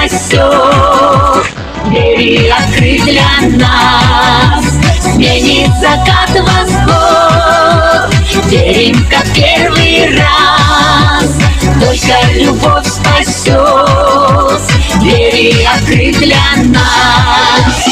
спасет. Двери открыть для нас, сменит закат восход. Верим, как первый раз, только любовь спасет. Двери открыть для нас.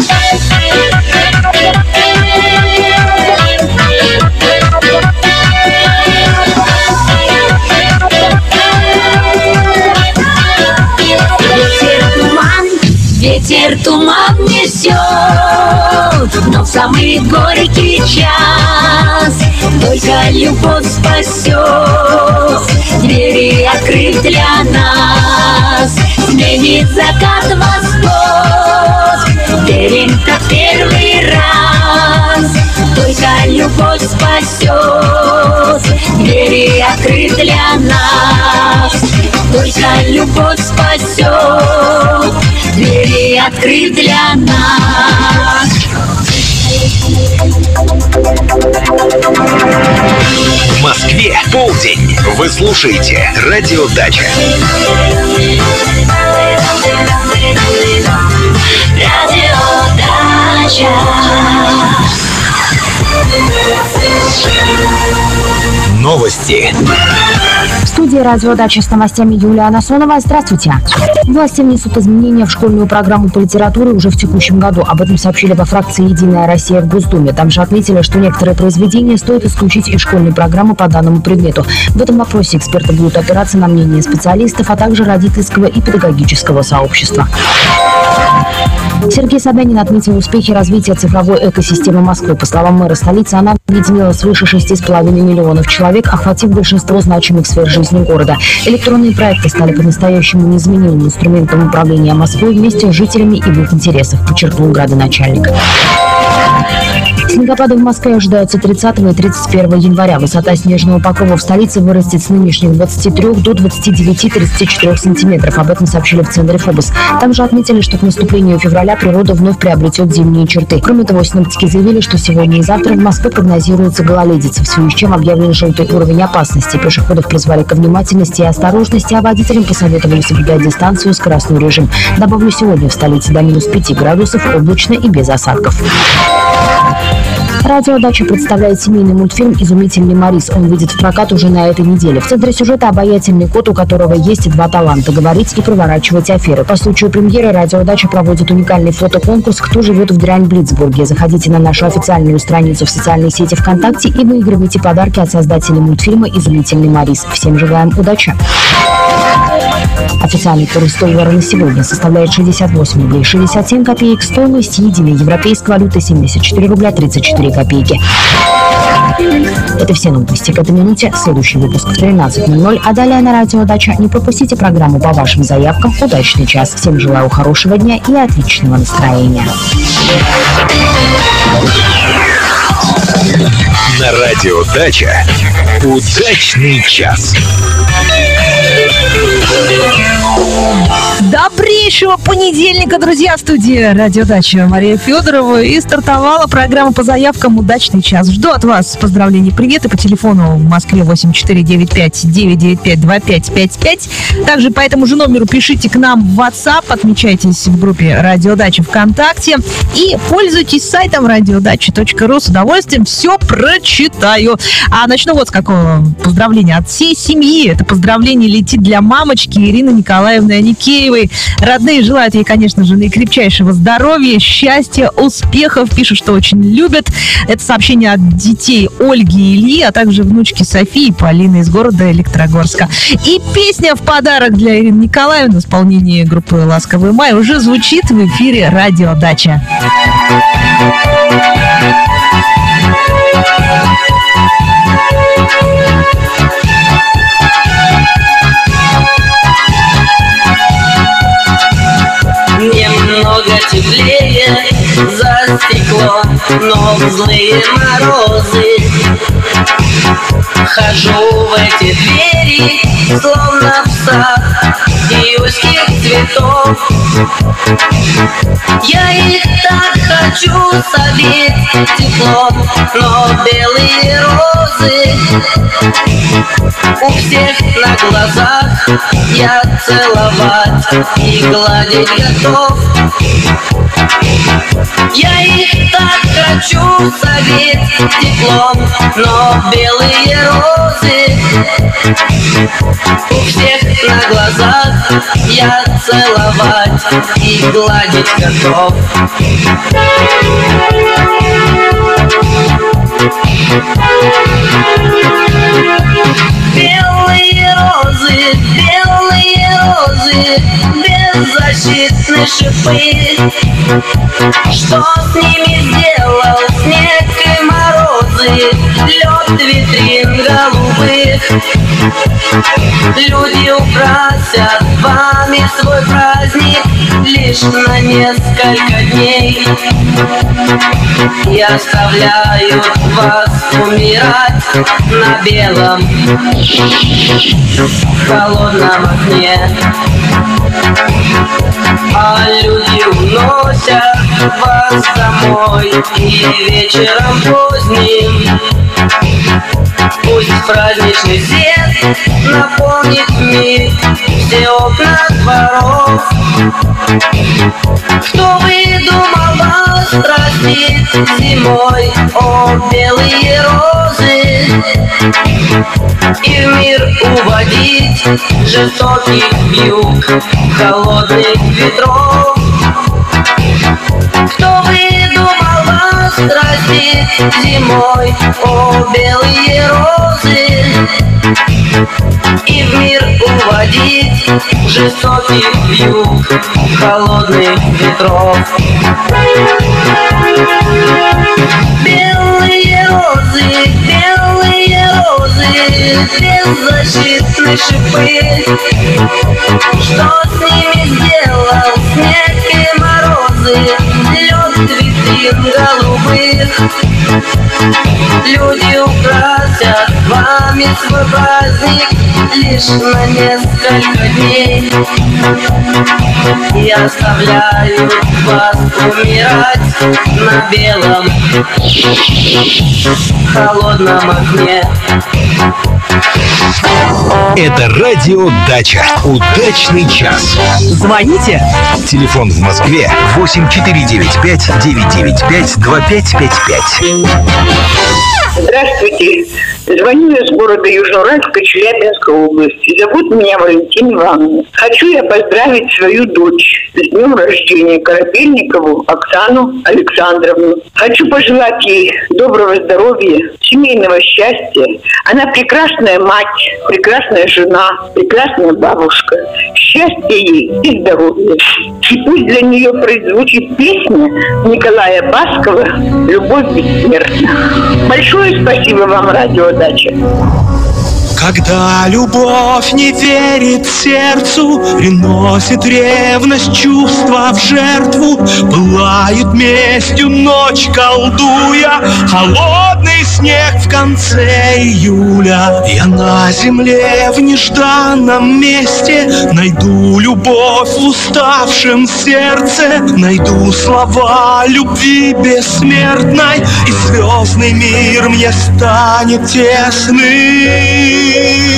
Ветер туман несет, но в самый горький час только любовь спасет. Двери открыть для нас, сменит закат восход. Верим, как первый раз, только любовь спасет. Двери открыть для нас, только любовь спасет. Двери открыть для нас. В Москве полдень. Вы слушаете Радио Дача. Радио Дача. Новости. В студии «Радио Дача» с новостями Юлия Анасонова. Здравствуйте. Власти внесут изменения в школьную программу по литературе уже в текущем году. Об этом сообщили во фракции «Единая Россия» в Госдуме. Там же отметили, что некоторые произведения стоит исключить из школьной программы по данному предмету. В этом вопросе эксперты будут опираться на мнение специалистов, а также родительского и педагогического сообщества. Сергей Собянин отметил успехи развития цифровой экосистемы Москвы. По словам мэра столицы, она объединила свыше 6,5 миллионов человек, охватив большинство значимых сфер жизни города. Электронные проекты стали по-настоящему незаменимым инструментом управления Москвой вместе с жителями и в их интересах, подчеркнул градоначальник. Снегопады в Москве ожидаются 30 и 31 января. Высота снежного покрова в столице вырастет с нынешних 23 до 29-34 сантиметров. Об этом сообщили в центре ФОБОС. Там же отметили, что к наступлению февраля природа вновь приобретет зимние черты. Кроме того, синоптики заявили, что сегодня и завтра в Москве прогнозируется гололедица, в связи с чем объявлен желтый уровень опасности. Пешеходов призвали ко внимательности и осторожности, а водителям посоветовали соблюдать дистанцию и скоростной режим. Добавлю, сегодня в столице до минус 5 градусов, облачно и без осадков. Радио Дача представляет семейный мультфильм «Изумительный Морис». Он выйдет в прокат уже на этой неделе. В центре сюжета обаятельный кот, у которого есть два таланта – говорить и проворачивать аферы. По случаю премьеры Радио Дача проводит уникальный фотоконкурс «Кто живет в Дрянь-Блицбурге». Заходите на нашу официальную страницу в социальной сети ВКонтакте и выигрывайте подарки от создателей мультфильма «Изумительный Морис». Всем желаем удачи! Официальный курс доллара на сегодня составляет 68 рублей 67 копеек. Стоимость единой европейской валюты 74 рубля 34 копейки. Это все новости к этой минуте. Следующий выпуск в 13:00. А далее на Радио Дача. Не пропустите программу по вашим заявкам. Удачный час. Всем желаю хорошего дня и отличного настроения. На Радио Дача. Удачный час. Добрейшего понедельника, друзья, в студии Радио Дача Мария Федорова. И стартовала программа по заявкам «Удачный час». Жду от вас поздравлений, приветы по телефону в Москве 8495-995-2555. Также по этому же номеру пишите к нам в WhatsApp, отмечайтесь в группе Радио Дача ВКонтакте и пользуйтесь сайтом radiodacha.ru. С удовольствием все прочитаю. А начну вот с какого поздравления от всей семьи. Это поздравление летит для мамочки Ирины Николаевны Аникеевой. Родные желают ей, конечно же, наикрепчайшего здоровья, счастья, успехов. Пишут, что очень любят. Это сообщение от детей Ольги и Ильи, а также внучки Софии и Полины из города Электрогорска. И песня в подарок для Ирины Николаевны в исполнении группы «Ласковый май» уже звучит в эфире Радио Дача. Немного теплее за стекло, но в злые морозы хожу в эти двери, словно в сад июльских цветов. Я их так хочу согреть теплом, но белые розы у всех на глазах я целовать и гладить готов. Я их так хочу согреть теплом, но белые розы у всех на глазах я целовать и гладить готов. Белые розы, беззащитные шипы. Что с ними сделал снег и морозы, лед витрин голубых? Люди украсят вами свой праздник лишь на несколько дней и оставляют вас умирать на белом холодном окне. А люди уносят вас домой и вечером поздним пусть праздничный свет наполнит мир, все окна дворов. Кто выдумал вас простить зимой, о белые розы, и в мир уводить жестоких вьюг холодных ветров? Кто выдумал вас простить зимой, о белые розы, и в мир уводить жестоких вьюг холодных ветров? Белые розы, беззащитные шипы. Что с ними сделал снег и морозы, лед витрин голубых? Люди украсят вами свой праздник лишь на несколько дней и оставляют вас умирать на белом холодном окне. Это радио Дача. Удачный час. Звоните. Телефон в Москве 8495-995-2555. Здравствуйте. Звоню из города Южноуральска, Челябинской области. Зовут меня Валентина Ивановна. Хочу я поздравить свою дочь с днем рождения, Корабельникову Оксану Александровну. Хочу пожелать ей доброго здоровья, семейного счастья. Она прекрасная мать, прекрасная жена, прекрасная бабушка. Счастья ей и здоровья. И пусть для нее прозвучит песня Николая Баскова «Любовь бессмертна». Большое спасибо вам, радио Дача. Когда любовь не верит сердцу, приносит ревность чувства в жертву, пылает местью ночь, колдуя холодный снег в конце июля. Я на земле в нежданном месте найду любовь в уставшем сердце, найду слова любви бессмертной, и звездный мир мне станет тесным.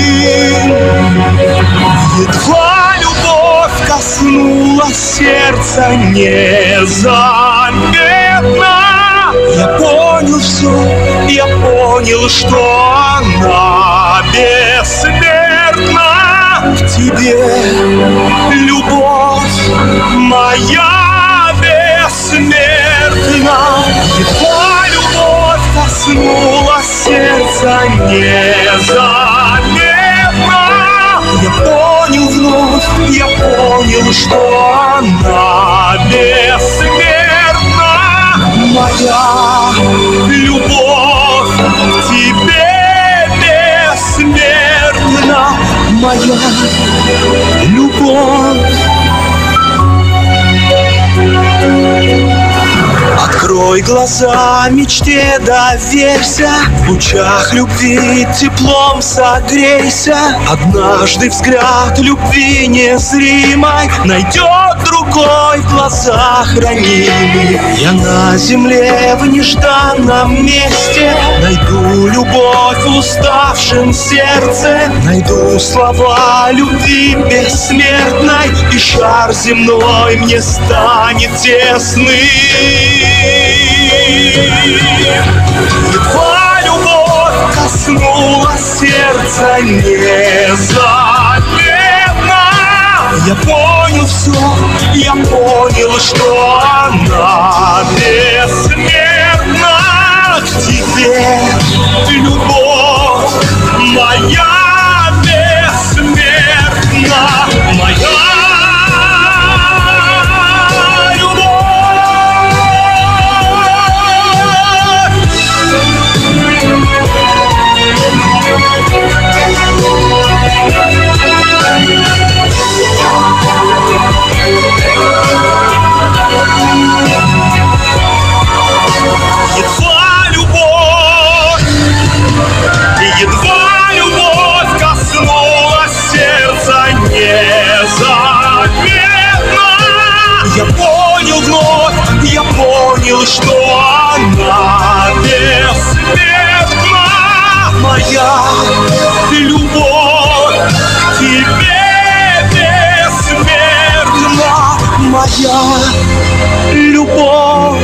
Едва любовь коснулась сердца незаметно, я понял все, я понял, что она бессмертна. В тебе любовь моя бессмертна. Едва любовь коснулась сердца незаметно, я понял вновь, я понял, что она бессмертна. Моя любовь к тебе бессмертна. Моя любовь. Открой глаза, мечте доверься, в лучах любви теплом согрейся. Однажды взгляд любви незримой найдет другой рекой в глазах ранимый. Я на земле в нежданном месте найду любовь в уставшем сердце, найду слова любви бессмертной, и шар земной мне станет тесный. Едва любовь коснулась сердца незаметно, я понял все, я понял, что она бессмертна. К тебе, любовь моя бессмертна, моя. Едва любовь коснулась сердца незаметно, я понял вновь, я понял, что она бессмертна. Моя любовь к тебе бессмертна, моя любовь.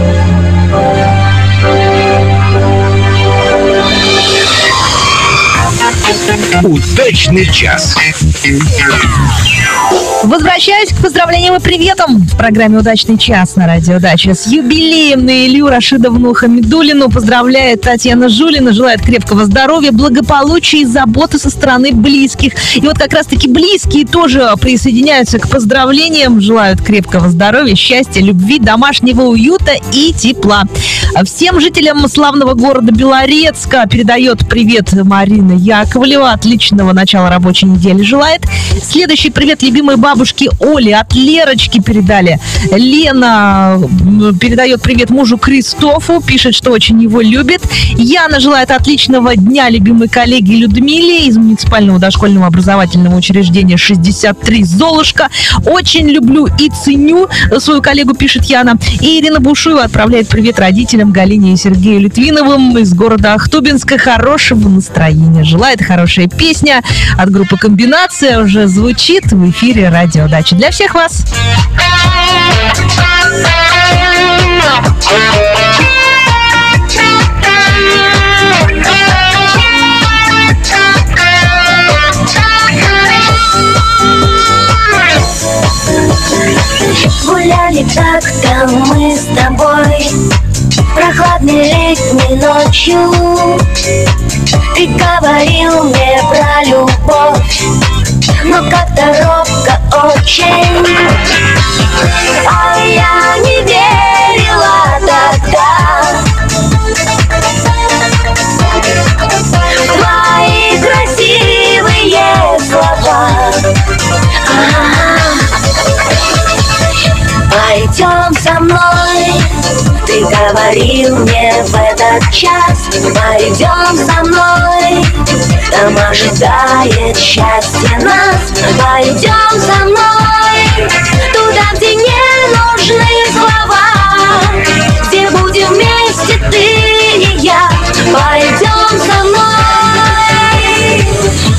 Удачный час. Возвращаюсь к поздравлениям и приветам в программе «Удачный час» на Радио Дача. С юбилеем на Илью Рашидовну Хамидуллину поздравляет Татьяна Жулина, желает крепкого здоровья, благополучия и заботы со стороны близких. И вот как раз-таки близкие тоже присоединяются к поздравлениям, желают крепкого здоровья, счастья, любви, домашнего уюта и тепла. Всем жителям славного города Белорецка передает привет Марина Яковлева, отличного начала рабочей недели желает. Следующий привет любимой бабушке Оле от Лерочки передали. Лена передает привет мужу Кристофу, пишет, что очень его любит. Яна желает отличного дня любимой коллеге Людмиле из муниципального дошкольного образовательного учреждения 63 «Золушка». Очень люблю и ценю свою коллегу, пишет Яна. И Ирина Бушуева отправляет привет родителям Галине и Сергею Литвиновым из города Ахтубинска. Хорошего настроения желает. Хорошая песня от группы «Комбинация» уже звучит в эфире Радио Дача. Для всех вас! Гуляли как-то мы с тобой прохладной летней ночью. Ты говорил мне про любовь, но как-то робко очень. А я не верила тогда в твои красивые слова. Пойдем со мной, ты говорил мне в этот час. Пойдем со мной, там ожидает счастье нас. Пойдем со мной, туда, где не нужны слова, где будем вместе ты и я. Пойдем со мной.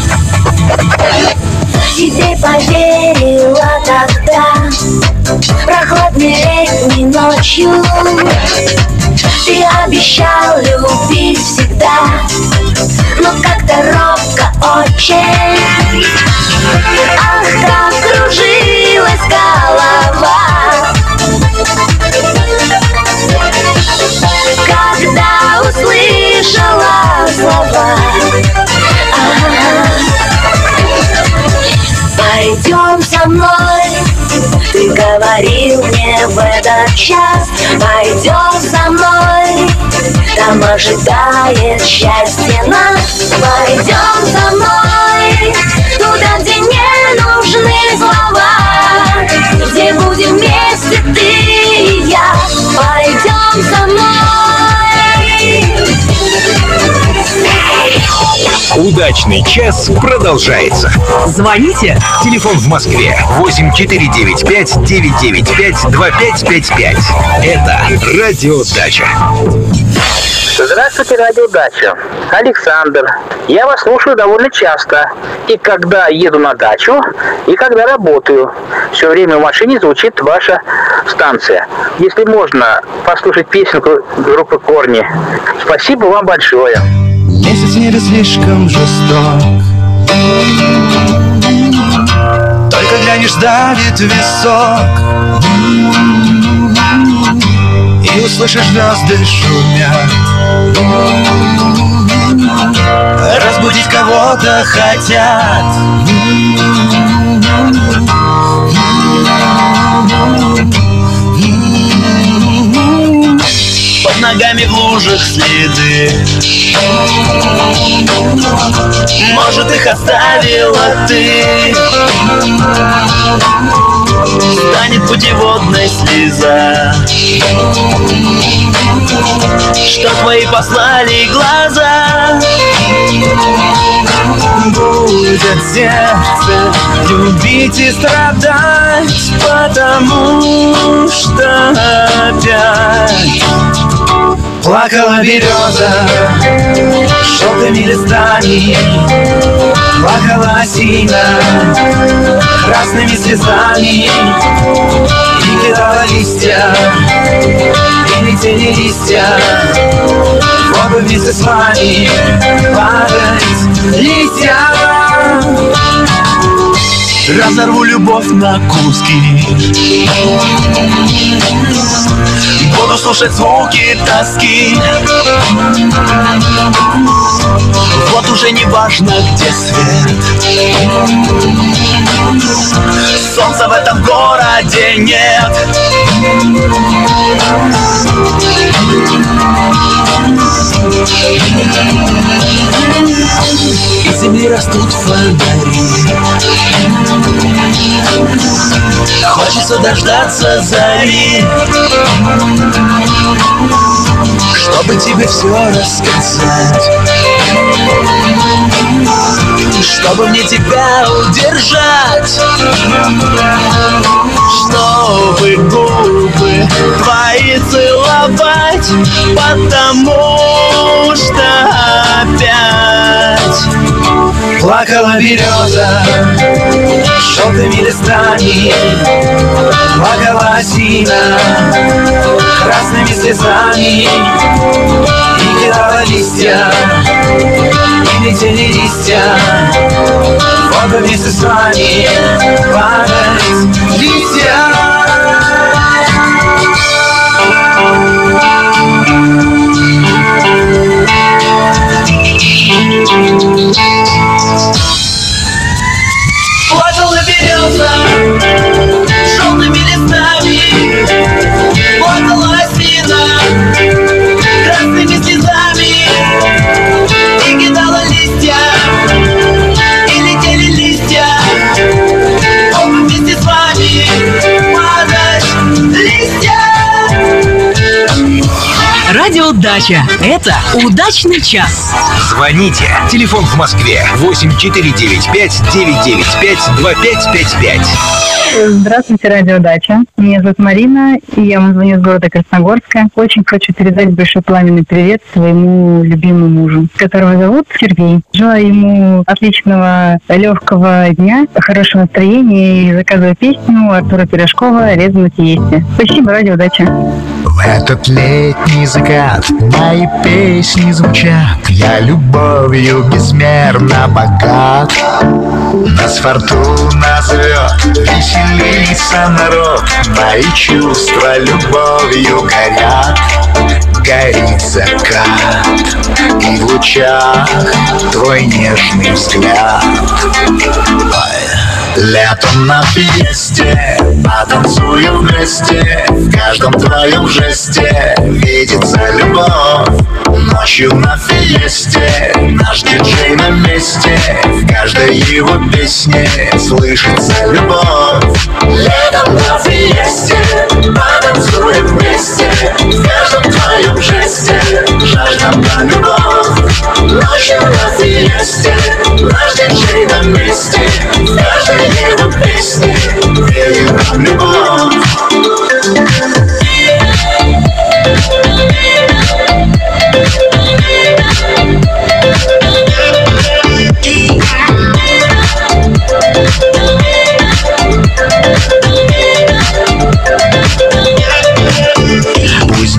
Тебе поверила тогда прохладной летней ночью. Ты обещал любить всегда, но как-то робко очень. Ах, как кружилась голова, когда услышала слова. Пойдем со мной, ты говорил мне в этот час. Пойдем со мной, там ожидает счастье нас. Пойдем со мной, туда, где не нужны слова, где будем вместе ты и я. Пойдем со мной. Удачный Удачный час продолжается. Звоните. Телефон в Москве 8495-995-2555. Это Радио Дача. Здравствуйте, Радио Дача. Александр. Я вас слушаю довольно часто. И когда еду на дачу, и когда работаю. Все время в машине звучит ваша станция. Если можно, послушать песенку группы «Корни». Спасибо вам большое. Месяц в небе слишком жесток. Только глянешь, давит висок, и услышишь, звезды шумят. Разбудить кого-то хотят. Под ногами в лужах следы. Может, их оставила ты. Станет путеводной слеза, что твои послали глаза. Будет сердце любить и страдать, потому что опять плакала береза желтыми листами, плакала осина красными слезами, и кидала листья, и летели листья в воду вместе с вами падать листья. Разорву любовь на куски, буду слушать звуки тоски. Вот уже не важно, где свет, солнца в этом городе нет. Из земли растут фонари, хочется дождаться зари, чтобы тебе все рассказать, чтобы мне тебя удержать, чтобы губы твои целовать, потому что опять плакала береза желтыми листами, плакала осина красными слезами, и кидала листья, и летели листья в воду вместе с вами падать листья. Плакала береза желтыми листами, плакала осина красными слезами, и кидала листья, и летели листья, оба вместе с вами падать листья. Радио Дача. Это удачный час. Звоните. Телефон в Москве 8495-995-2555. Здравствуйте, Радио Дача. Меня зовут Марина, и я вам звоню из города Красногорска. Очень хочу передать большой пламенный привет своему любимому мужу, которого зовут Сергей. Желаю ему отличного, легкого дня, хорошего настроения, и заказываю песню Артура Пирожкова «Реза на тесте». Спасибо, Радио Дача. В этот летний закат мои песни звучат. Я любовью безмерно богат. Нас фортуна зовет, веселится народ. Мои чувства любовью горят. Горит закат, и в лучах твой нежный взгляд. Летом на фиесте потанцуем вместе. В каждом твоем жесте видится любовь. Ночью на фиесте наш диджей на месте. В каждой его песне слышится любовь. Летом на фиесте потанцуем вместе. В каждом твоем жесте жажда на любовь. Ночью на фиесте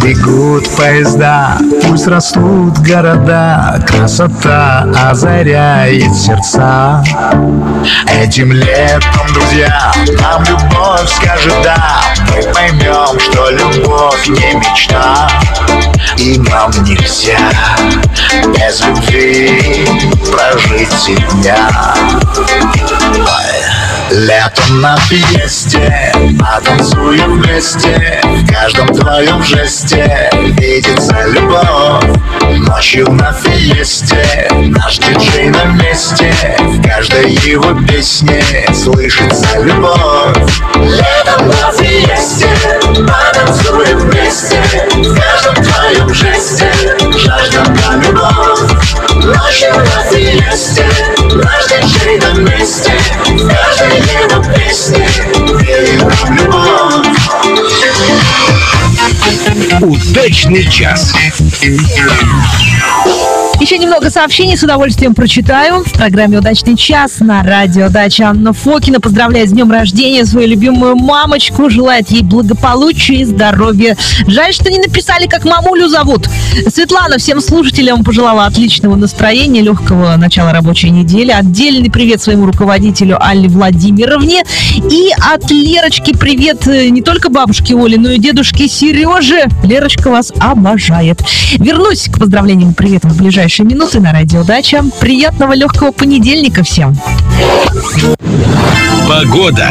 Бегут поезда, пусть растут города, красота озаряет сердца. Этим летом, друзья, нам любовь скажет да. Мы поймем, что любовь не мечта, и нам нельзя без любви прожить и дня. Летом на фиесте, потанцуем вместе, в каждом твоем жесте видится любовь. Ночью на фиесте, наш диджей на месте, в каждой его песне слышится любовь. Летом на фиесте, потанцуем вместе, в каждом твоем жесте жажда на любовь. Ночью на фиесте, наш диджей на месте, в каждой его песне верим в любовь. Удачный час. Еще немного сообщений с удовольствием прочитаю. В программе «Удачный час» на радио Дача Анна Фокина поздравляет с днем рождения свою любимую мамочку, желает ей благополучия и здоровья. Жаль, что не написали, как мамулю зовут. Светлана всем слушателям пожелала отличного настроения, легкого начала рабочей недели. Отдельный привет своему руководителю Алле Владимировне. И от Лерочки привет не только бабушке Оле, но и дедушке Сереже. Лерочка вас обожает. Вернусь к поздравлениям и приветам в ближайшие минуты на радио Дача. Приятного легкого понедельника всем. Погода.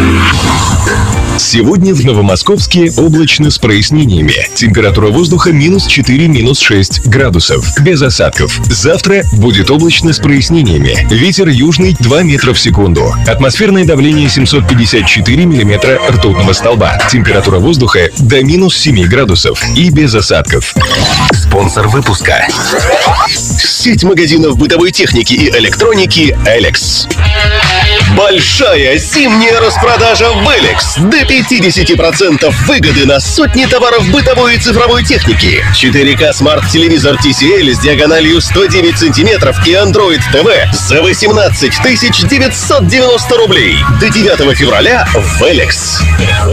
Сегодня в Новомосковске облачно с прояснениями. Температура воздуха -4, -6 градусов. Без осадков. Завтра будет облачно с прояснениями. Ветер южный 2 метра в секунду. Атмосферное давление 754 миллиметра ртутного столба. Температура воздуха до -7 градусов. И без осадков. Спонсор выпуска. Сеть магазинов бытовой техники и электроники «Элекс». Большая зимняя распродажа в «Элекс». До 50% выгоды на сотни товаров бытовой и цифровой техники. 4К смарт-телевизор TCL с диагональю 109 сантиметров и Android TV за 18 990 рублей. До 9 февраля в «Элекс».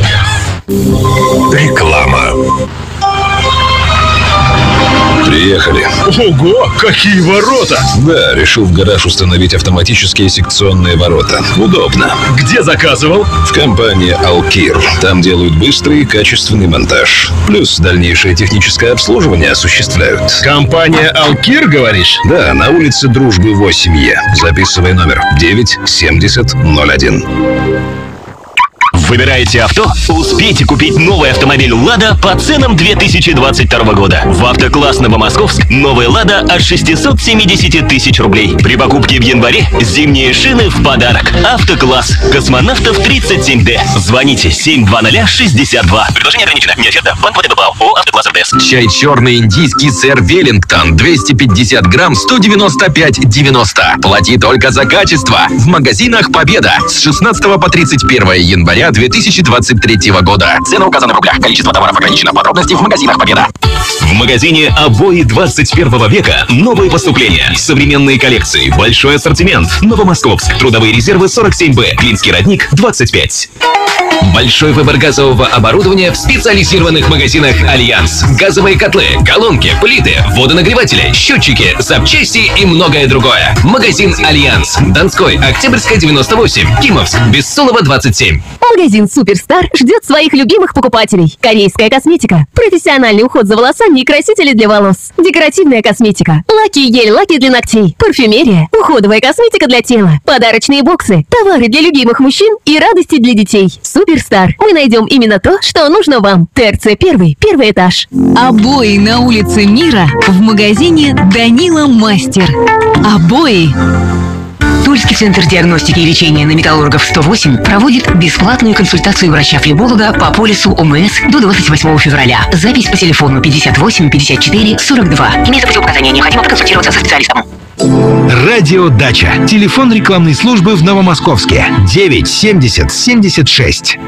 Реклама. Приехали. Ого, какие ворота! Да, решил в гараж установить автоматические секционные ворота. Удобно. Где заказывал? В компании «Алкир». Там делают быстрый и качественный монтаж. Плюс дальнейшее техническое обслуживание осуществляют. Компания «Алкир», говоришь? Да, на улице Дружбы 8Е. Записывай номер 97001. Выбираете авто? Успейте купить новый автомобиль «Лада» по ценам 2022 года. В «Автокласс Новомосковск» новая «Лада» от 670 тысяч рублей. При покупке в январе зимние шины в подарок. «Автокласс». Космонавтов 37D. Звоните 72062. Предложение ограничено. Не оферта. Банк ВТБ ООО «Автокласс РТС». Чай черный индийский сэр Веллингтон 250 грамм 195,90. Плати только за качество. В магазинах «Победа» с 16 по 31 января 2023 года. Цены указаны в рублях. Количество товаров ограничено. Подробности в магазинах «Победа». В магазине «Обои 21 века» новые поступления, современные коллекции, большой ассортимент. Новомосковск, трудовые резервы 47Б, Клинский родник 25. Большой выбор газового оборудования в специализированных магазинах «Альянс». Газовые котлы, колонки, плиты, водонагреватели, счетчики, запчасти и многое другое. Магазин «Альянс». Донской, Октябрьская, 98. Кимовск, Бессолова, 27. Магазин «Суперстар» ждет своих любимых покупателей. Корейская косметика, профессиональный уход за волосами и красители для волос, декоративная косметика, лаки и гель-лаки для ногтей, парфюмерия, уходовая косметика для тела, подарочные боксы, товары для любимых мужчин и радости для детей. «Суперстар». Мы найдем именно то, что нужно вам. ТРЦ 1, первый этаж. Обои на улице Мира в магазине «Данила Мастер». Обои. Тульский центр диагностики и лечения на Металлургов 108 проводит бесплатную консультацию врача-флеболога по полису ОМС до 28 февраля. Запись по телефону 58 54 42. Имеется противопоказание, необходимо проконсультироваться со специалистом. Радио Дача. Телефон рекламной службы в Новомосковске 970 76.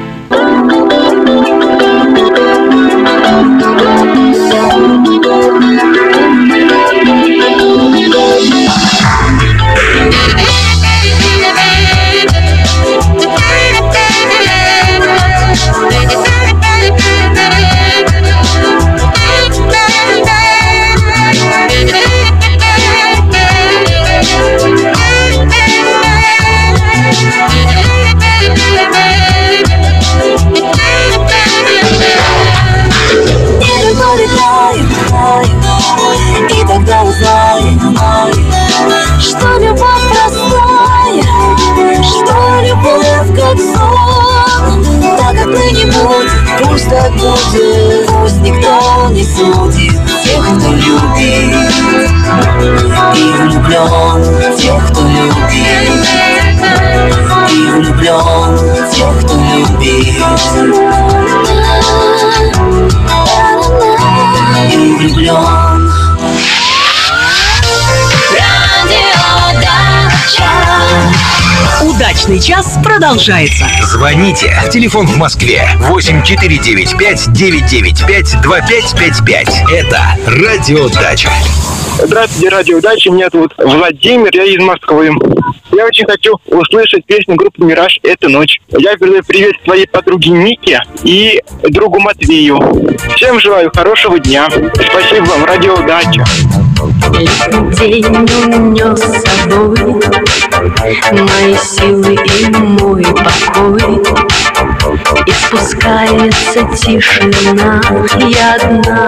так будет. Пусть никто не судит тех, кто любит, и влюблен тех, кто любит, и влюблен тех, кто любит, и влюблен. Удачный час продолжается. Звоните. Телефон в Москве 8495-995-2555. Это Радио Дача. Здравствуйте, Радио Дача. Меня зовут Владимир, я из Москвы. Я очень хочу услышать песню группы «Мираж» «Эта ночь». Я передаю привет своей подруге Нике и другу Матвею. Всем желаю хорошего дня. Спасибо вам, Радио Дача. День унес с собой мои силы и мой покой, и спускается тишина, я одна.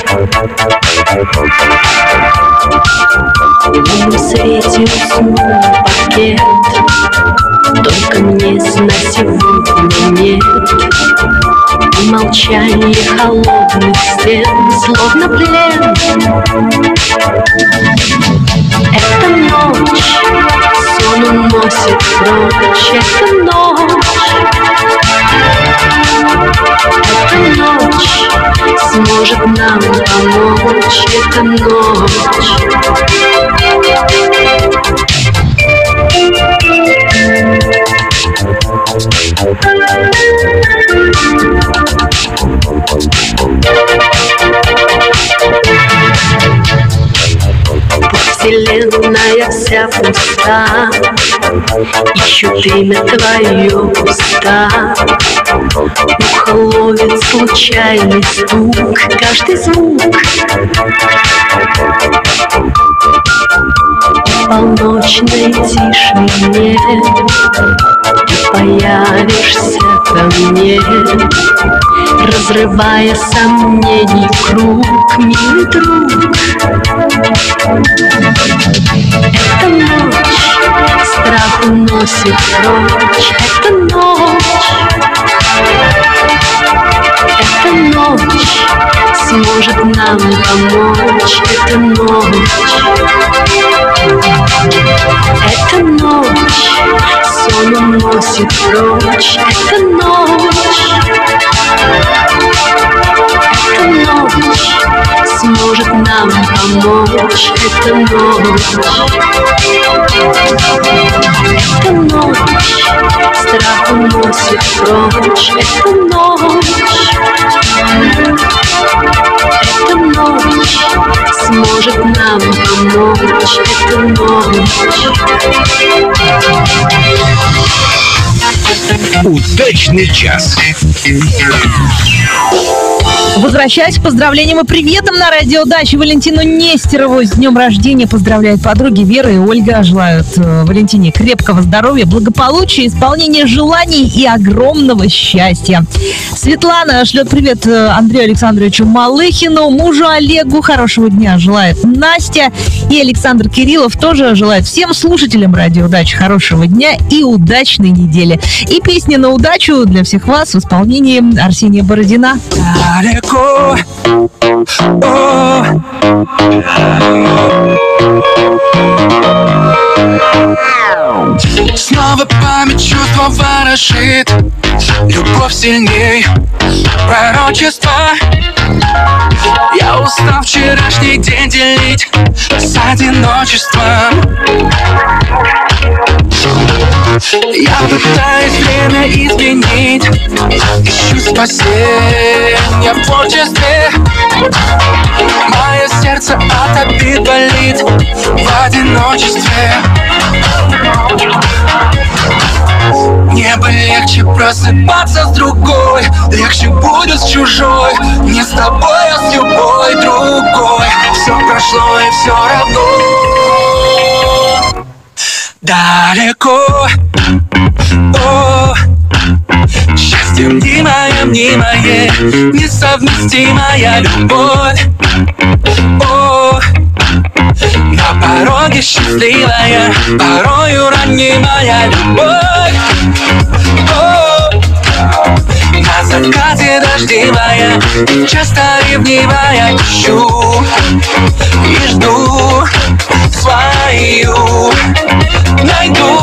В лунном свете уснул пакет, только мне сна сегодня нет. И молчание холодных стен, словно плен. Эта ночь сон уносит прочь. Эта ночь сможет нам помочь. Эта ночь. Вселенная вся пуста, ищут имя твое уста. Ухо ловит случайный стук, каждый звук. В полночной тишине ты появишься ко мне, разрывая сомнений круг, милый друг. Эта ночь страх уносит прочь. Эта ночь сможет нам помочь. Эта ночь сон уносит прочь. Эта ночь сможет нам помочь. Эта ночь страх уносит прочь. Эта ночь сможет нам помочь. Эта ночь. Удачный час. Возвращаюсь к поздравлениям и приветам на Радио Дача. Валентину Нестерову с днем рождения поздравляют подруги Вера и Ольга. Желают Валентине крепкого здоровья, благополучия, исполнения желаний и огромного счастья. Светлана шлет привет Андрею Александровичу Малыхину, мужу Олегу. Хорошего дня желает Настя. И Александр Кириллов тоже желает всем слушателям Радио Дача хорошего дня и удачной недели. И песня на удачу для всех вас в исполнении Арсения Бородина. Далеко, снова память чувства ворошит, любовь сильней пророчества. Я устал вчерашний день делить с одиночеством. Я пытаюсь время изменить, ищу спасения в творчестве. Мое сердце от обид болит в одиночестве. Мне бы легче просыпаться с другой, легче будет с чужой, не с тобой, а с любой другой. Все прошло и все равно далеко. Счастье мнимое, мнимое, несовместимая любовь. На пороге счастливая, порою ранимая любовь. На закате дождя дождевая, часто ревнивая, ищу и жду свою найду.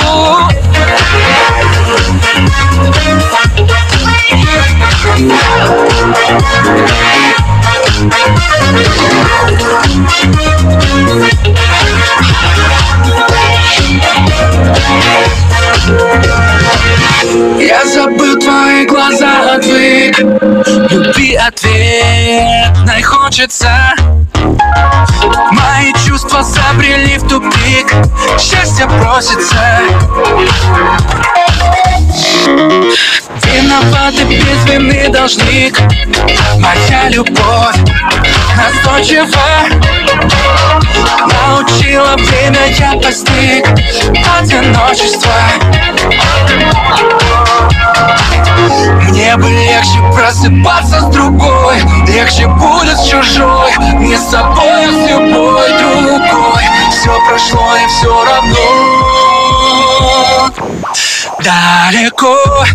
Я забыл твои глаза, отвык. Любви ответной хочется. Мои чувства забрели в тупик, счастье просится. Виноватый без вины должник. Моя любовь настойчива, научила время, я постиг одиночество. Мне бы легче просыпаться с другой, легче будет с чужой, не с собой, а с любой другой. Все прошло и все равно далеко.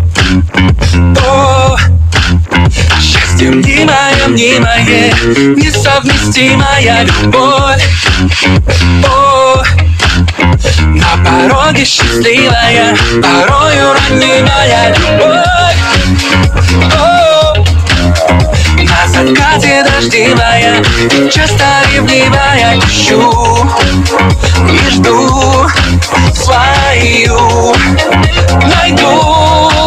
О, счастье мнимое, мнимое, несовместимая любовь. О, на пороге счастливая, порою ранимая любовь. О, на закате дождевая, часто ревнивая, ищу и жду свою найду.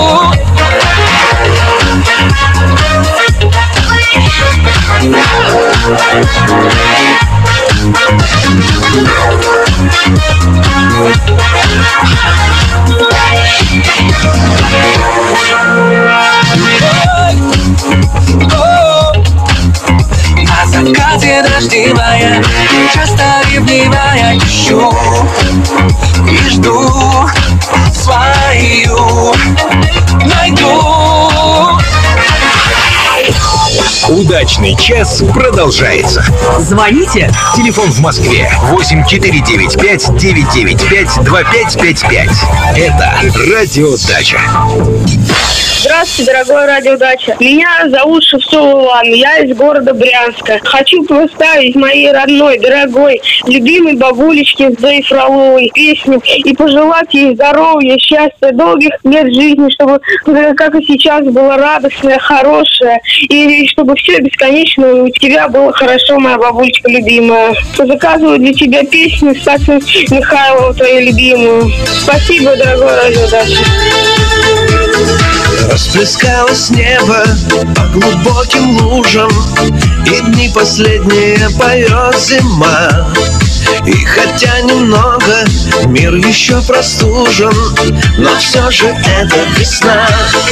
На закате дождевая, часто ревнивая, ищу и жду свою найду. Удачный час продолжается. Звоните. Телефон в Москве 8495-995-2555. Это Радио Дача. Здравствуйте, дорогой Радио Дача. Меня зовут Шевцова Иван, я из города Брянска. Хочу поставить моей родной, дорогой, любимой бабулечке Зои Фроловой песню и пожелать ей здоровья, счастья, долгих лет жизни, чтобы, как и сейчас, была радостная, хорошая, и чтобы все бесконечно у тебя было хорошо, моя бабулечка любимая. Заказываю для тебя песню Стаса Михайлова, твою любимую. Спасибо, дорогой Радио Дача. Расплескалось небо по глубоким лужам, и дни последние поет зима. И хотя немного мир еще простужен, но все же это весна.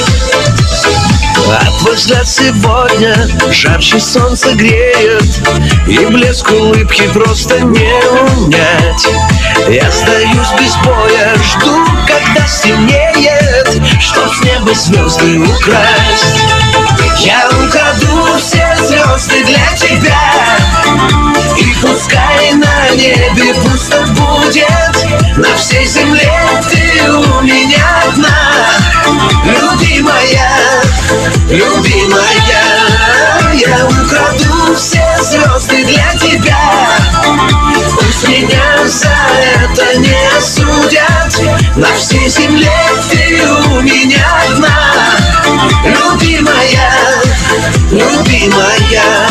А твой взгляд сегодня жарче солнце греет, и блеск улыбки просто не унять. Я сдаюсь без боя, жду, когда стемнеет, чтоб с неба звезды украсть. Я украду все звезды для тебя, и пускай на небе пусто будет, на всей земле ты у меня одна. Любимая, любимая, я украду все звезды для тебя. Пусть меня за это не осудят, на всей земле ты у меня одна. Любимая, любимая.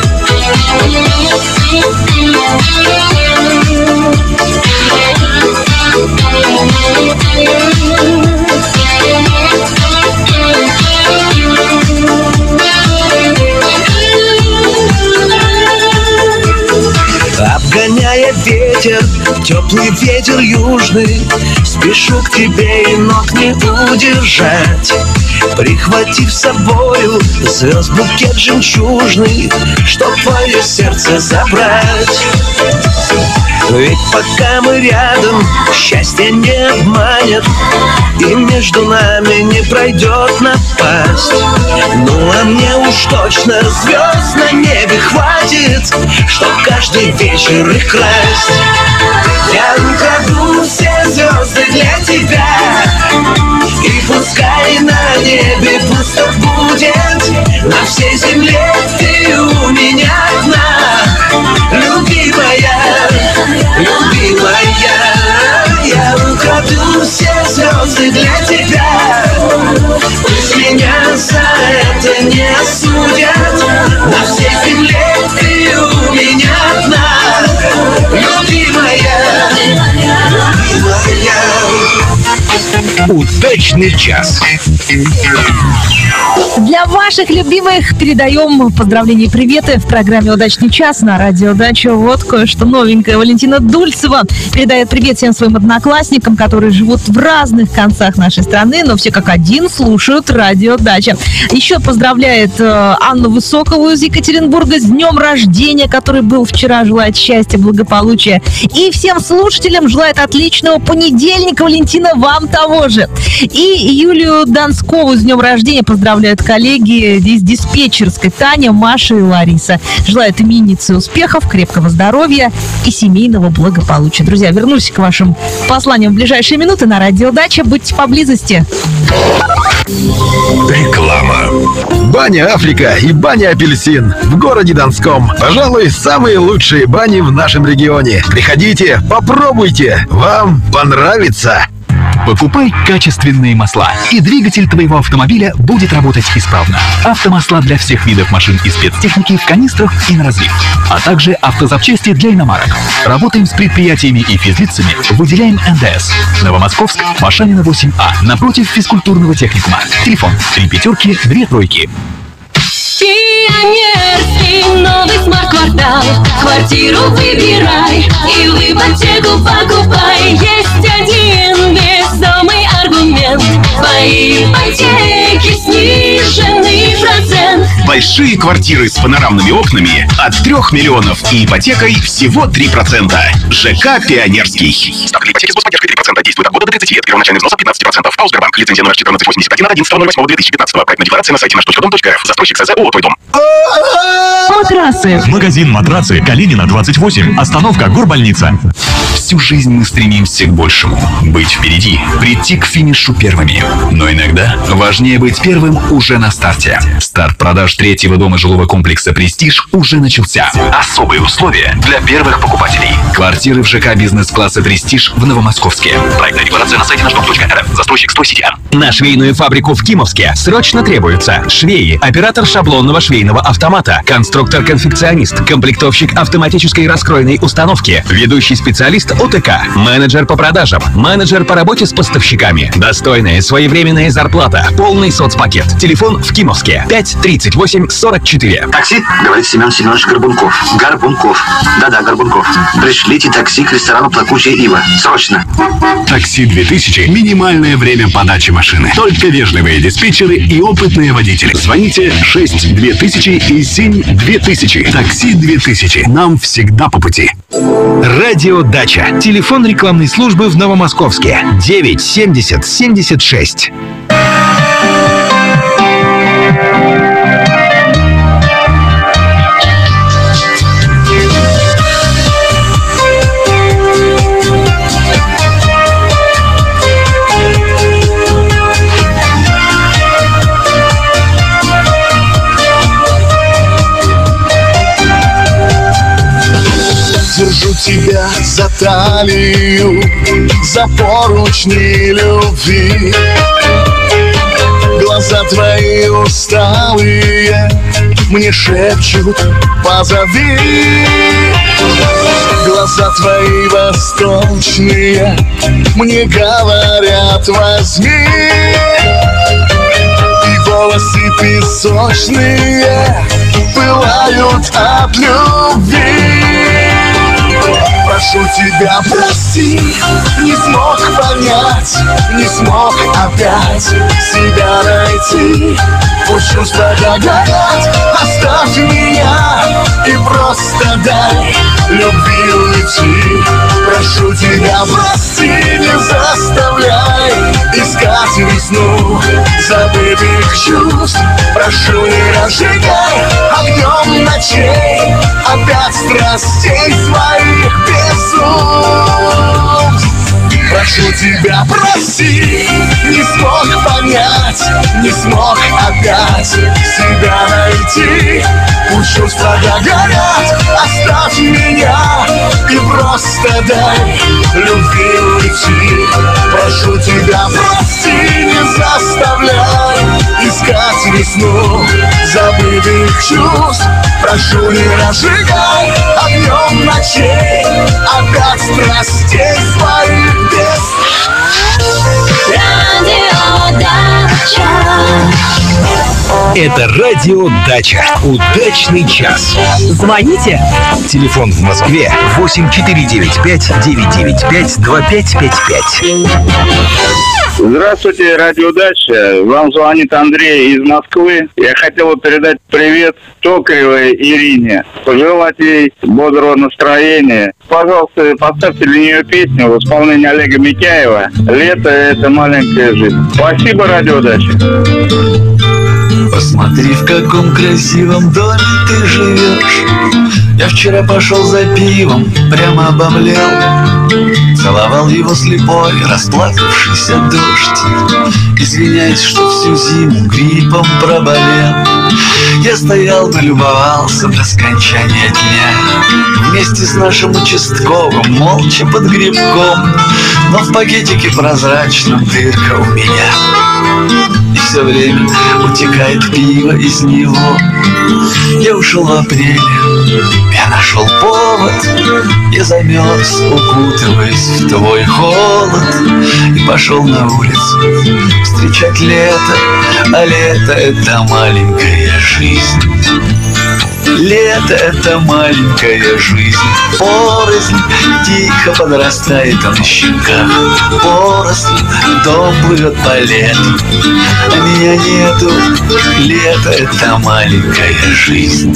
Обгоняя ветер, теплый ветер южный, спешу к тебе и ног не удержать. Прихватив с собою звезд букет жемчужный, чтоб твое сердце забрать. Ведь пока мы рядом, счастье не обманет, и между нами не пройдет напасть. Ну а мне уж точно звезд на небе хватит, чтоб каждый вечер их красть. Я украду все звезды для тебя, и пускай на небе пусто будет, Удачный час. Для ваших любимых передаем поздравления и приветы в программе «Удачный час» на радио Дача. Вот кое-что новенькое. Валентина Дульцева передает привет всем своим одноклассникам, которые живут в разных концах нашей страны, но все как один слушают радио Дача. Еще поздравляет Анну Высокову из Екатеринбурга с днем рождения, который был вчера. Желает счастья, благополучия. И всем слушателям желает отличного понедельника. Валентина, вам того же. И Юлию Донскову с днем рождения поздравляют коллеги из диспетчерской Таня, Маша и Лариса. Желают имениннице успехов, крепкого здоровья и семейного благополучия. Друзья, вернусь к вашим посланиям в ближайшие минуты на радио Дача. Будьте поблизости. Реклама. Баня Африка и баня Апельсин в городе Донском. Пожалуй, самые лучшие бани в нашем регионе. Приходите, попробуйте, вам понравится. Покупай качественные масла, и двигатель твоего автомобиля будет работать исправно. Автомасла для всех видов машин и спецтехники в канистрах и на разлив, а также автозапчасти для иномарок. Работаем с предприятиями и физлицами, выделяем НДС. Новомосковск, Машанина 8А, напротив физкультурного техникума. Телефон 3 5 2 3. Пионерский новый смарт-квартал. Квартиру выбирай и в ипотеку покупай. Есть один весомый аргумент: твои ипотеки сниженный процент. Большие квартиры с панорамными окнами от 3 миллионов и ипотекой всего 3%. ЖК «Пионерский». Ставка ипотеки с господдержкой 3%. Действует от года до 30 лет. Первоначальный взнос от 15%. АО «Сбербанк». Лицензия номер 1481 от 11.08.2015. Проектная декларация на сайте наш.дом.рф. Застройщик СЗ ООО «Твой дом». Матрасы. Магазин «Матрацы», Калинина, 28. Остановка Горбольница. Всю жизнь мы стремимся к большему. Быть впереди, прийти к финишу первыми. Но иногда важнее быть первым уже на старте. Старт продаж третьего дома жилого комплекса «Престиж» уже начался. Особые условия для первых покупателей. Квартиры в ЖК бизнес-класса «Престиж» в Новомосковске. Проектная декларация на сайте наш.дом.рф. Застройщик «Стройсетя». На швейную фабрику в Кимовске срочно требуются швеи, оператор шаблонного швейного автомата, конструктор-конфекционист, комплектовщик автоматической раскройной установки, ведущий специалист ОТК, менеджер по продажам, менеджер по работе с поставщиками, достойная своевременная зарплата, полный соцпакет. Телефон в Кимовске 5 38 44. Такси, говорит Семен Семенович Горбунков. Горбунков. Да-да, Горбунков. Пришлите такси к ресторану «Плакучая ива». Срочно. Такси 2000. Минимальное время подачи машины. Только вежливые диспетчеры и опытные водители. Звоните 6 2000 и 7 2000. Такси 2000. Нам всегда по пути. Радио Дача. Телефон рекламной службы в Новомосковске 9 70 76. Держу тебя за талию, за поручни любви. Глаза твои усталые мне шепчут: позови. Глаза твои восточные мне говорят: возьми. И волосы песочные пылают от любви. Прошу тебя, прости, не смог понять, не смог опять себя найти. Пусть чувства догорят, оставь меня и просто дай любви уйти. Прошу тебя, прости, не заставляй искать весну забытых чувств. Прошу, не разжигай огнем ночей опять страстей своих безумств. Прошу тебя, прости, не смог понять, не смог опять себя найти. Пусть чувства догорят, оставь меня и просто дай любви уйти. Прошу тебя, прости, не заставляй искать весну забытых чувств. Прошу, не разжигай огнем ночей опять страстей своих без. Радио Дача. Это радио Дача. Удачный час. Звоните. Телефон в Москве 8495-995-2555. Здравствуйте, радио Дача. Вам звонит Андрей из Москвы. Я хотел бы передать привет Токаревой Ирине. Пожелать ей бодрого настроения. Пожалуйста, поставьте для нее песню в исполнении Олега Митяева «Лето – это маленькая жизнь». Спасибо, радио Дача. Посмотри, в каком красивом доме ты живешь. Я вчера пошел за пивом, прямо обомлел. Целовал его слепой, расплакавшийся дождь. Извиняюсь, что всю зиму гриппом проболел. Я стоял, налюбовался до скончания дня. Вместе с нашим участковым, молча под грибком. Но в пакетике прозрачном дырка у меня. И все время утекает пиво из него. Я ушел в апреле, я нашел повод. Я замерз, укутываясь в твой холод. И пошел на улицу встречать лето. А лето — это маленькая жизнь. Лето — это маленькая жизнь. Поросль тихо подрастает на щеках. Поросль, дом плывет по лету, а меня нету. Лето — это маленькая жизнь.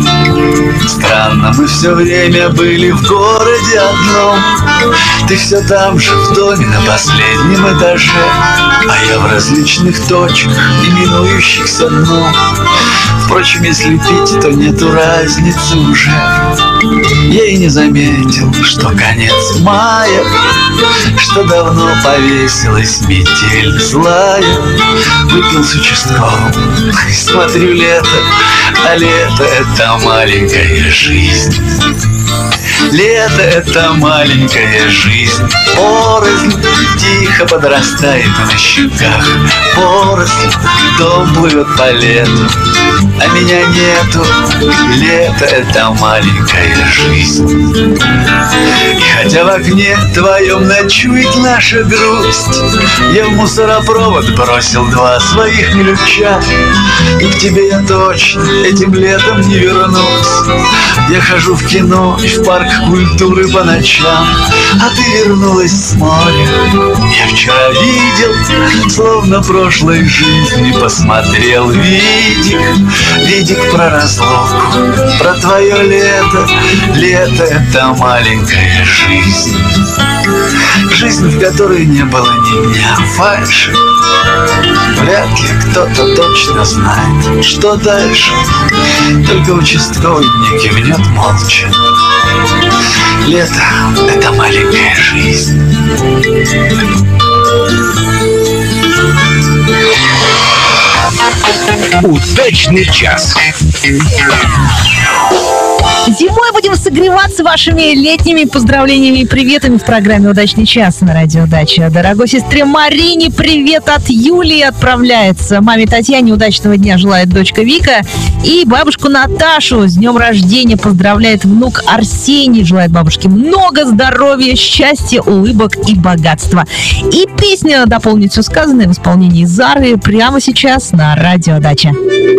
Странно, мы все время были в городе одном. Ты все там же, в доме на последнем этаже, а я в различных точках, именующихся дном. Впрочем, если пить, то нету разницы уже. Я и не заметил, что конец мая, что давно повесилась метель злая. Выпил с участковым, смотрю лето, а лето — это маленькая жизнь. Лето — это маленькая жизнь. Поросль тихо подрастает на щеках. Поросль, дом плывет по лету, а меня нету. Лето — это маленькая жизнь. И хотя в окне твоем ночует наша грусть, я в мусоропровод бросил 2 своих ключа. И к тебе я точно этим летом не вернусь. Я хожу в кино и в парк культуры по ночам, а ты вернулась с моря. Я вчера видел, словно прошлой жизни посмотрел видик про разлуку, про твое лето. Лето — это маленькая жизнь. Жизнь, в которой не было ни дня фальши. Вряд ли кто-то точно знает, что дальше. Только участковый мне кивнет молча. Лето — это маленькая жизнь. Удачный час. Зимой будем согреваться вашими летними поздравлениями и приветами в программе «Удачный час» на радио Дача. Дорогой сестре Марине привет от Юлии отправляется. Маме Татьяне удачного дня желает дочка Вика. И бабушку Наташу с днем рождения поздравляет внук Арсений. Желает бабушке много здоровья, счастья, улыбок и богатства. И песня дополнит все сказанное в исполнении Зары прямо сейчас на радио Дача.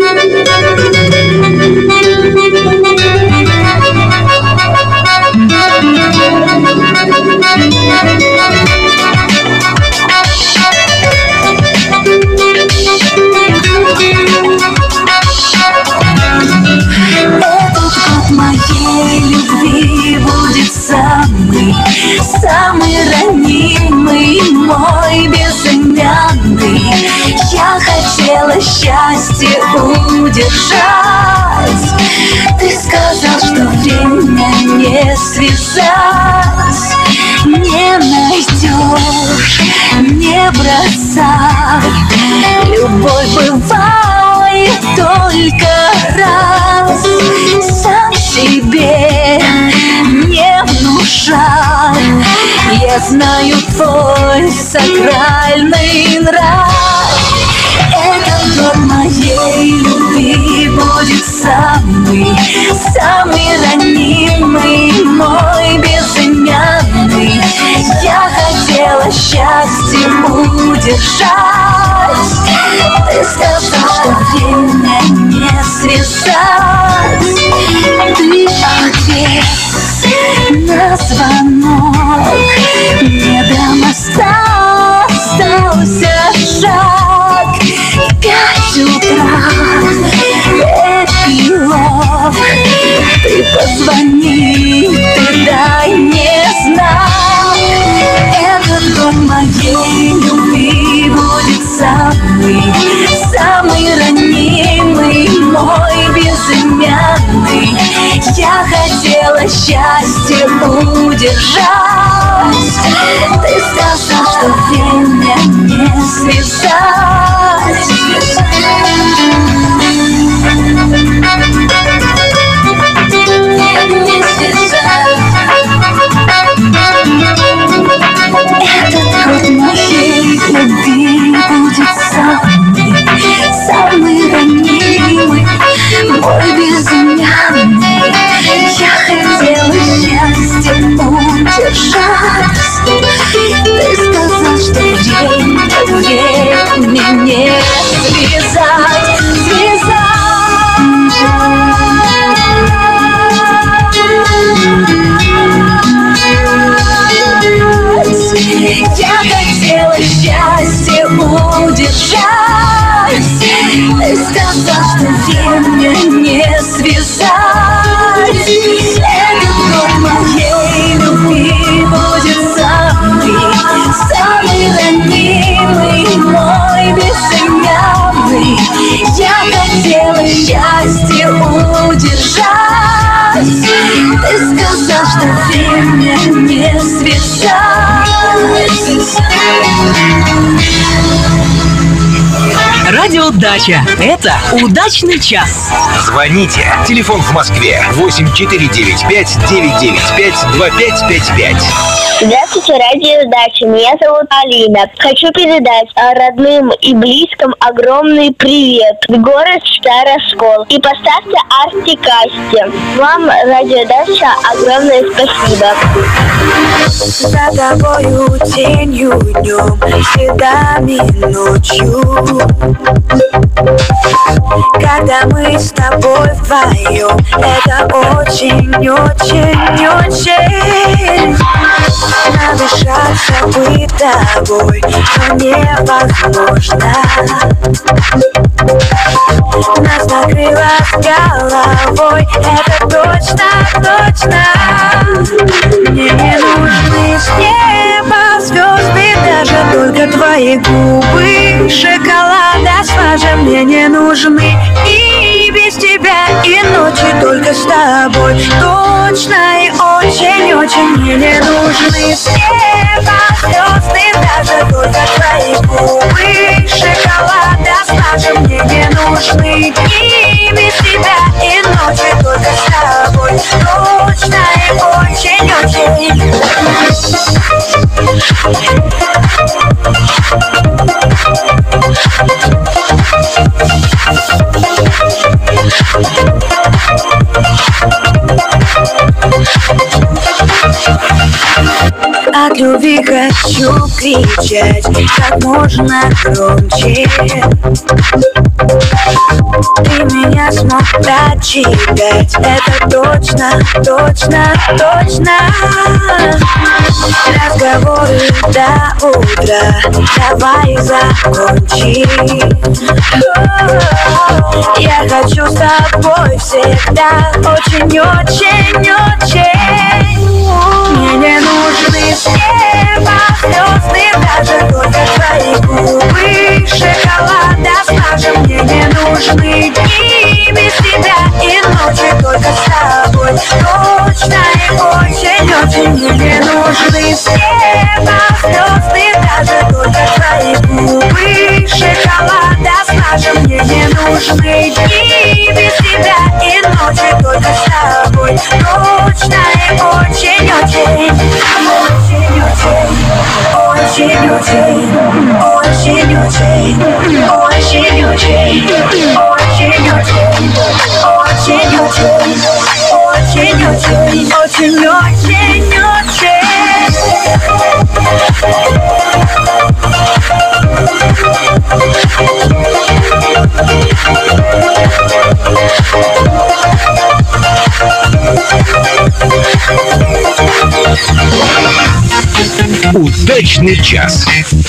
Этот год моей любви будет самый ранимый, мой безымянный. Я хотела счастье удержать. Ты сказал, что время не связать. Не найдешь, не бросай. Любовь бывает только раз. Сам себе не внушай. Я знаю твой сакральный нрав. Этот год моей любви будет самый ранимый, мой безымянный. Я хотела счастье удержать. Ты сказал, что время не связать. Ты ответь на звонок. Мне до моста остался шаг. 5 утра, эпилог. Ты позвони, ты дай мне знак. Этот год моей любви будет самый ранимый, мой безымянный. Я хотела счастье удержать. Ты сказал, что время не связать. Этот год моей любви будет самый ранимый, мой безымянный. Я хотела счастье удержать. Ты сказал, что время не связать. Я хотела счастье удержать. Ты сказал, что время не связать. Этот год моей любви будет самый ранимый, мой безымянный. Я хотела счастье удержать. Ты сказал, что время не связать. Радио Дача. Это удачный час. Звоните. Телефон в Москве 8495-995-2555. Здравствуйте, радио Дача. Меня зовут Алина. Хочу передать родным и близким огромный привет. Город Староскол. И поставьте Артик Асти. Вам, радио Дача, огромное спасибо. За тобою тенью днем, следами ночью. Когда мы с тобой вдвоем, это очень-очень-очень. Надышаться быть тобой, но невозможно. Нас накрыло с головой, это точно. Мне не нужны с неба звезды, даже только твои губы. Шоколада сважа мне не нужны, и без тебя, и ночи только с тобой. Точно и очень-очень мне не нужны с неба звезды, даже только твои губы. Шоколада сважа мне не нужны, и без тебя, и ночи только с тобой. Точно и очень-очень. От любви хочу кричать как можно громче. Ты меня смог прочитать, это точно. Разговоры до утра, давай закончим. Я хочу с тобой всегда, очень-очень-очень. Мне не нужны с неба звезды, даже только твои губы. Шоколада сважа мне не нужны, и без тебя, и ночи только с тобой. Точно и очень-очень мне не нужны с неба звезды, даже только твои губы. Шоколада сважа мне не нужны, и без тебя, и ночи только с тобой. Точно и очень-очень. Очень-очень. Удачный час.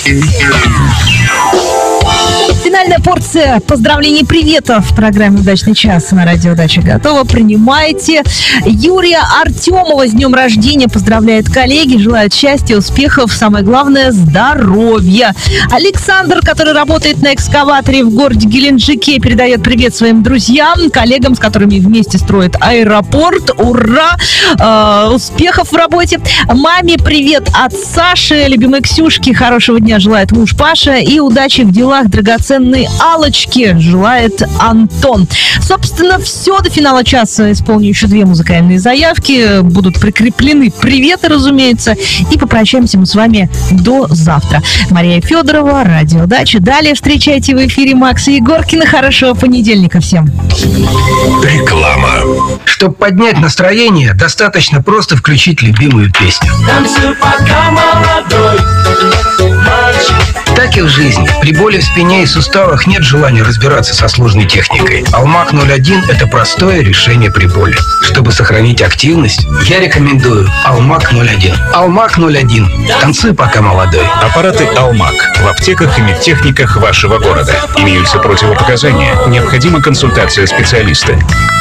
Финальная порция поздравлений, приветов в программе «Удачный час» на радио «Дача» готова. Принимайте. Юрия Артемова с днем рождения поздравляет коллеги, желает счастья, успехов, самое главное – здоровья. Александр, который работает на экскаваторе в городе Геленджике, передает привет своим друзьям, коллегам, с которыми вместе строят аэропорт. Ура! Успехов в работе. Маме привет от Саши, любимой Ксюшки. Хорошего дня желает муж Паша и удачи в делах драгоценной Аллочки желает Антон. Собственно, все. До финала часа исполню еще 2 музыкальные заявки. Будут прикреплены приветы, разумеется. И попрощаемся мы с вами до завтра. Мария Федорова, радио «Дача». Далее встречайте в эфире Макса Егоркина. Хорошего понедельника всем. Реклама. Чтобы поднять настроение, достаточно просто включить любимую песню. Танцуй, пока молодой мальчик. Так и в жизни. При боли в спине и суставах нет желания разбираться со сложной техникой. Алмак 01 – это простое решение при боли. Чтобы сохранить активность, я рекомендую Алмак 01. Алмак 01. Танцуй, пока молодой. Аппараты «Алмак» в аптеках и медтехниках вашего города. Имеются противопоказания. Необходима консультация специалиста.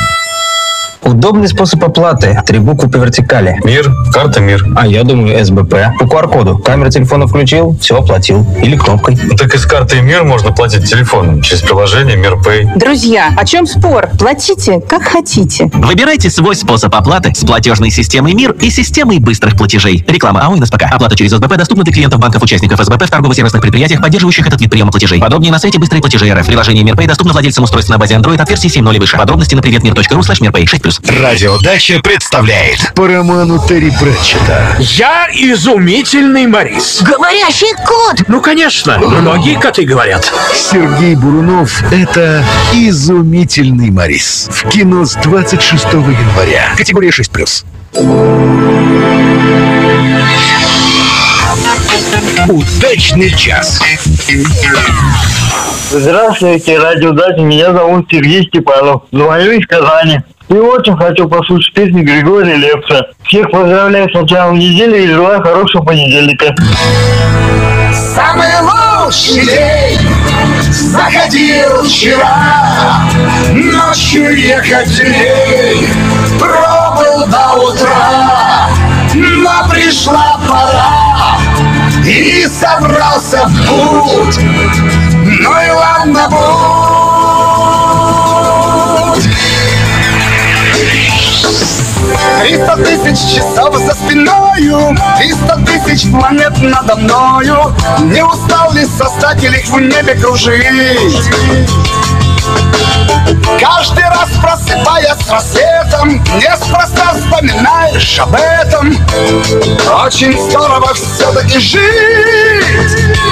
Удобный способ оплаты. 3 буквы по вертикали. МИР, карта МИР. А я думаю, СБП. По QR-коду. Камера телефона включил, все оплатил. Или кнопкой. Так и с картой МИР можно платить телефоном через приложение МИР-Пэй. Друзья, о чем спор? Платите, как хотите. Выбирайте свой способ оплаты с платежной системой МИР и системой быстрых платежей. Реклама АО «НСПК». Оплата через СБП доступна для клиентов банков-участников СБП в торгово-сервисных предприятиях, поддерживающих этот вид приема платежей. Подробнее на сайте «Быстрые платежи РФ». Приложение МИР-Пэй доступно владельцам устройств на базе Android от версии 7.0 и выше. Подробности на приветмир.ру/мирпэй 6+. Радио «Дача» представляет по роману Терри Пратчетта. Я изумительный Морис. Говорящий кот! Ну, конечно, многие коты говорят. Сергей Бурунов — это изумительный Морис. В кино с 26 января. Категория 6+. Удачный час. Здравствуйте, радио «Дача». Меня зовут Сергей Степанов. Звоню из Казани. И очень хочу послушать песню Григория Лепса. Всех поздравляю с началом недели и желаю хорошего понедельника. Самый лучший день заходил вчера. Ночью ехать дней пробыл до утра. Но пришла пора и собрался в путь. Ну и ладно, будь. 300 тысяч часов за спиною, 300 тысяч планет надо мною. Не устал ли создатель их в небе кружить? Каждый раз просыпаясь с рассветом, неспроста вспоминаешь об этом. Очень здорово все-таки жить.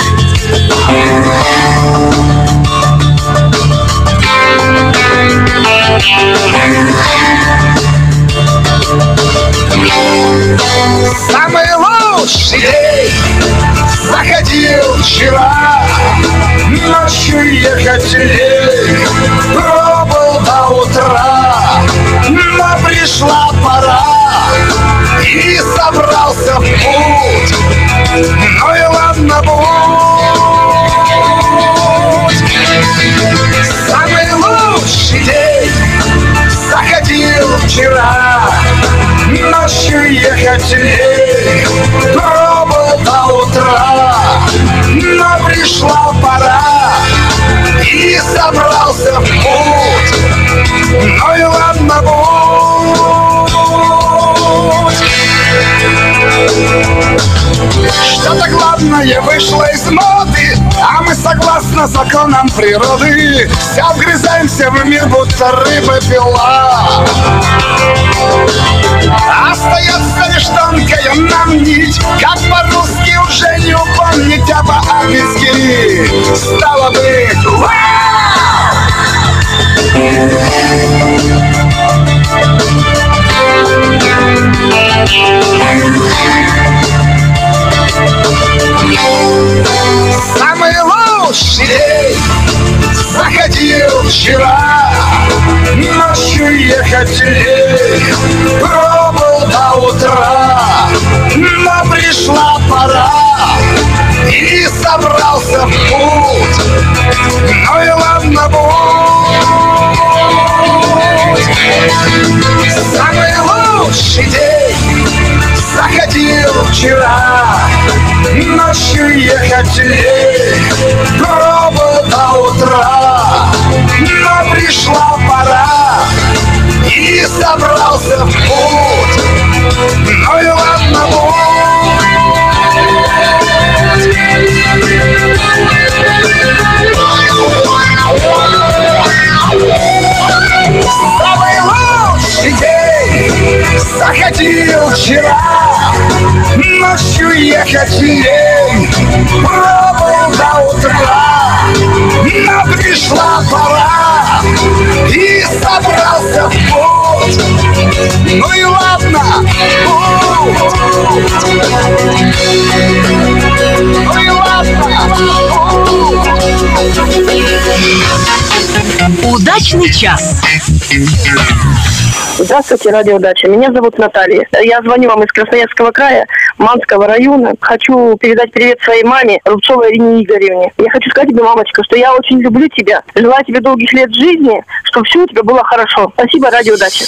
Самый лучший день заходил вчера. Ночью ехать лень пробыл до утра. Но пришла пора и собрался в путь. Ну и ладно, будь. Самый лучший день заходил вчера. Ночью ехать лень пробыл до утра. Но пришла пора и собрался в путь. Ну и ладно, будь. Что-то главное вышло из моды, а мы согласно законам природы все вгрызаемся в мир, будто рыба-пила. Остается лишь тонкая нам нить, как по-русски уже не упомнить, а по-английски стало быть вау! Самый лучший день заходил вчера. Ночью ехать лень пробыл до утра. Но пришла пора Самый лучший день заходил вчера. Ночью ехать лень, пробыл до утра. Но пришла пора, и собрался в путь. Ну и ладно, самый лучший день заходил вчера. Ночью ехать лень, пробыл до утра. Но пришла пора, и собрался в путь. Ну и ладно, ну и ладно. Удачный час. Здравствуйте, радио «Дача». Меня зовут Наталья. Я звоню вам из Красноярского края, Манского района. Хочу передать привет своей маме, Рубцовой Ирине Игоревне. Я хочу сказать тебе, мамочка, что я очень люблю тебя. Желаю тебе долгих лет жизни, чтобы все у тебя было хорошо. Спасибо, радио «Дача».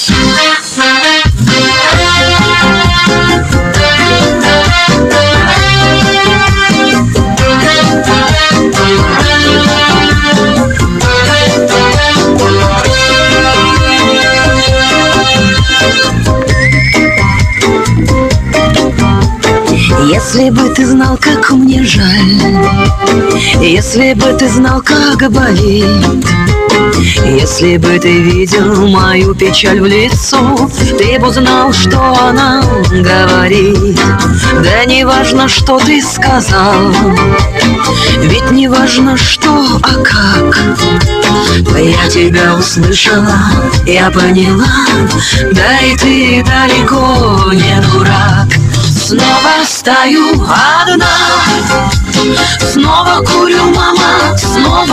Если бы ты знал, как мне жаль, если бы ты знал, как болит, если бы ты видел мою печаль в лицо, ты бы знал, что она говорит. Да не важно, что ты сказал, ведь не важно, что, а как. Я тебя услышала, я поняла, да и ты далеко не дурак. Снова стою одна, снова курю, мама, снова,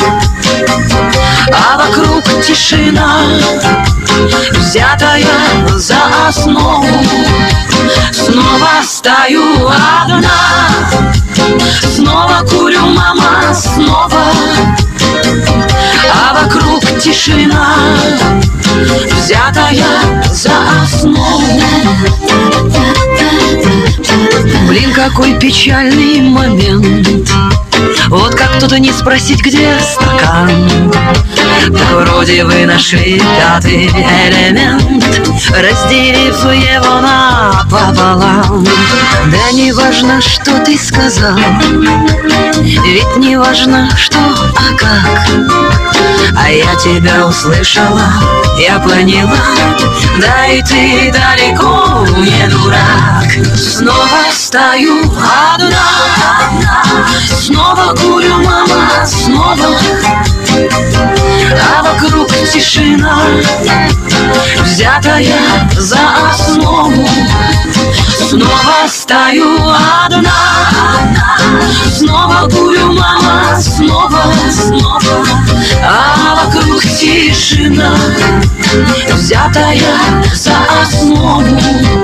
а вокруг тишина, взятая за основу. Снова стою одна, снова курю, мама, снова, а вокруг тишина, взятая за основу. Блин, какой печальный момент. Вот как тут не спросить, где стакан. Так вроде вы нашли пятый элемент, разделив его напополам. Да не важно, что ты сказал, ведь не важно, что, а как. А я тебя услышала, я поняла, да и ты далеко не дурак. Снова стою одна, снова курю, мама, снова, а вокруг тишина, взятая за основу. Снова стою одна, снова курю, мама, снова, а вокруг тишина, взятая за основу.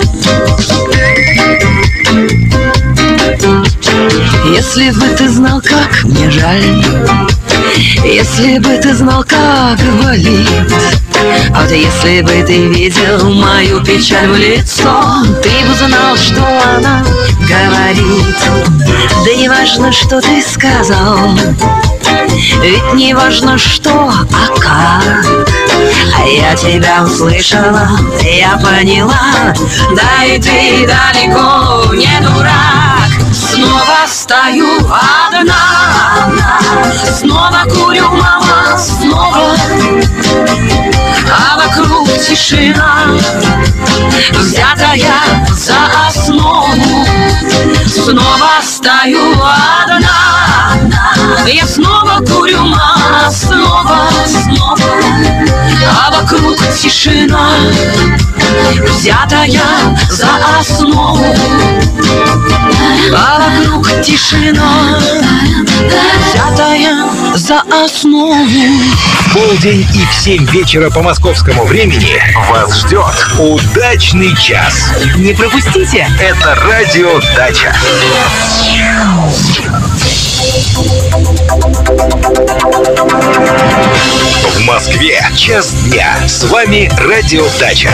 Если бы ты знал, как мне жаль, если бы ты знал, как болит, а вот если бы ты видел мою печаль в лицо, ты бы знал, что она говорит. Да не важно, что ты сказал, ведь не важно, что, а как. А я тебя услышала, я поняла, да и ты далеко не дурак. Снова стою одна, снова курю, мама, снова, а вокруг тишина, взятая за основу. Снова стою одна, я снова курю, мама, снова, а вокруг тишина, взятая за основу. А вокруг тишина, взятая за основу. В полдень и в 7 вечера по московскому времени вас ждет удачный час. Не пропустите. Это радио «Дача». В Москве час дня. С вами Радио Дача.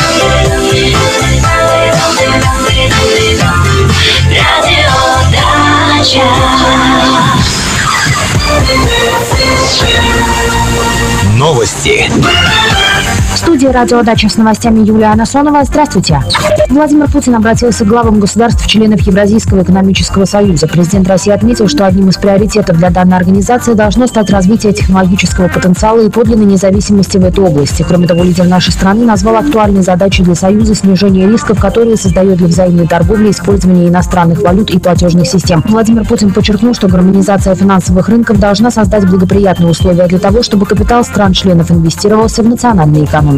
Новости. В студии «Радио Дача» с новостями Юлия Анасонова. Здравствуйте. Владимир Путин обратился к главам государств-членов Евразийского экономического союза. Президент России отметил, что одним из приоритетов для данной организации должно стать развитие технологического потенциала и подлинной независимости в этой области. Кроме того, лидер нашей страны назвал актуальной задачей для Союза снижение рисков, которые создает для взаимной торговли использование иностранных валют и платежных систем. Владимир Путин подчеркнул, что гармонизация финансовых рынков должна создать благоприятные условия для того, чтобы капитал стран-членов инвестировался в национальные экономики.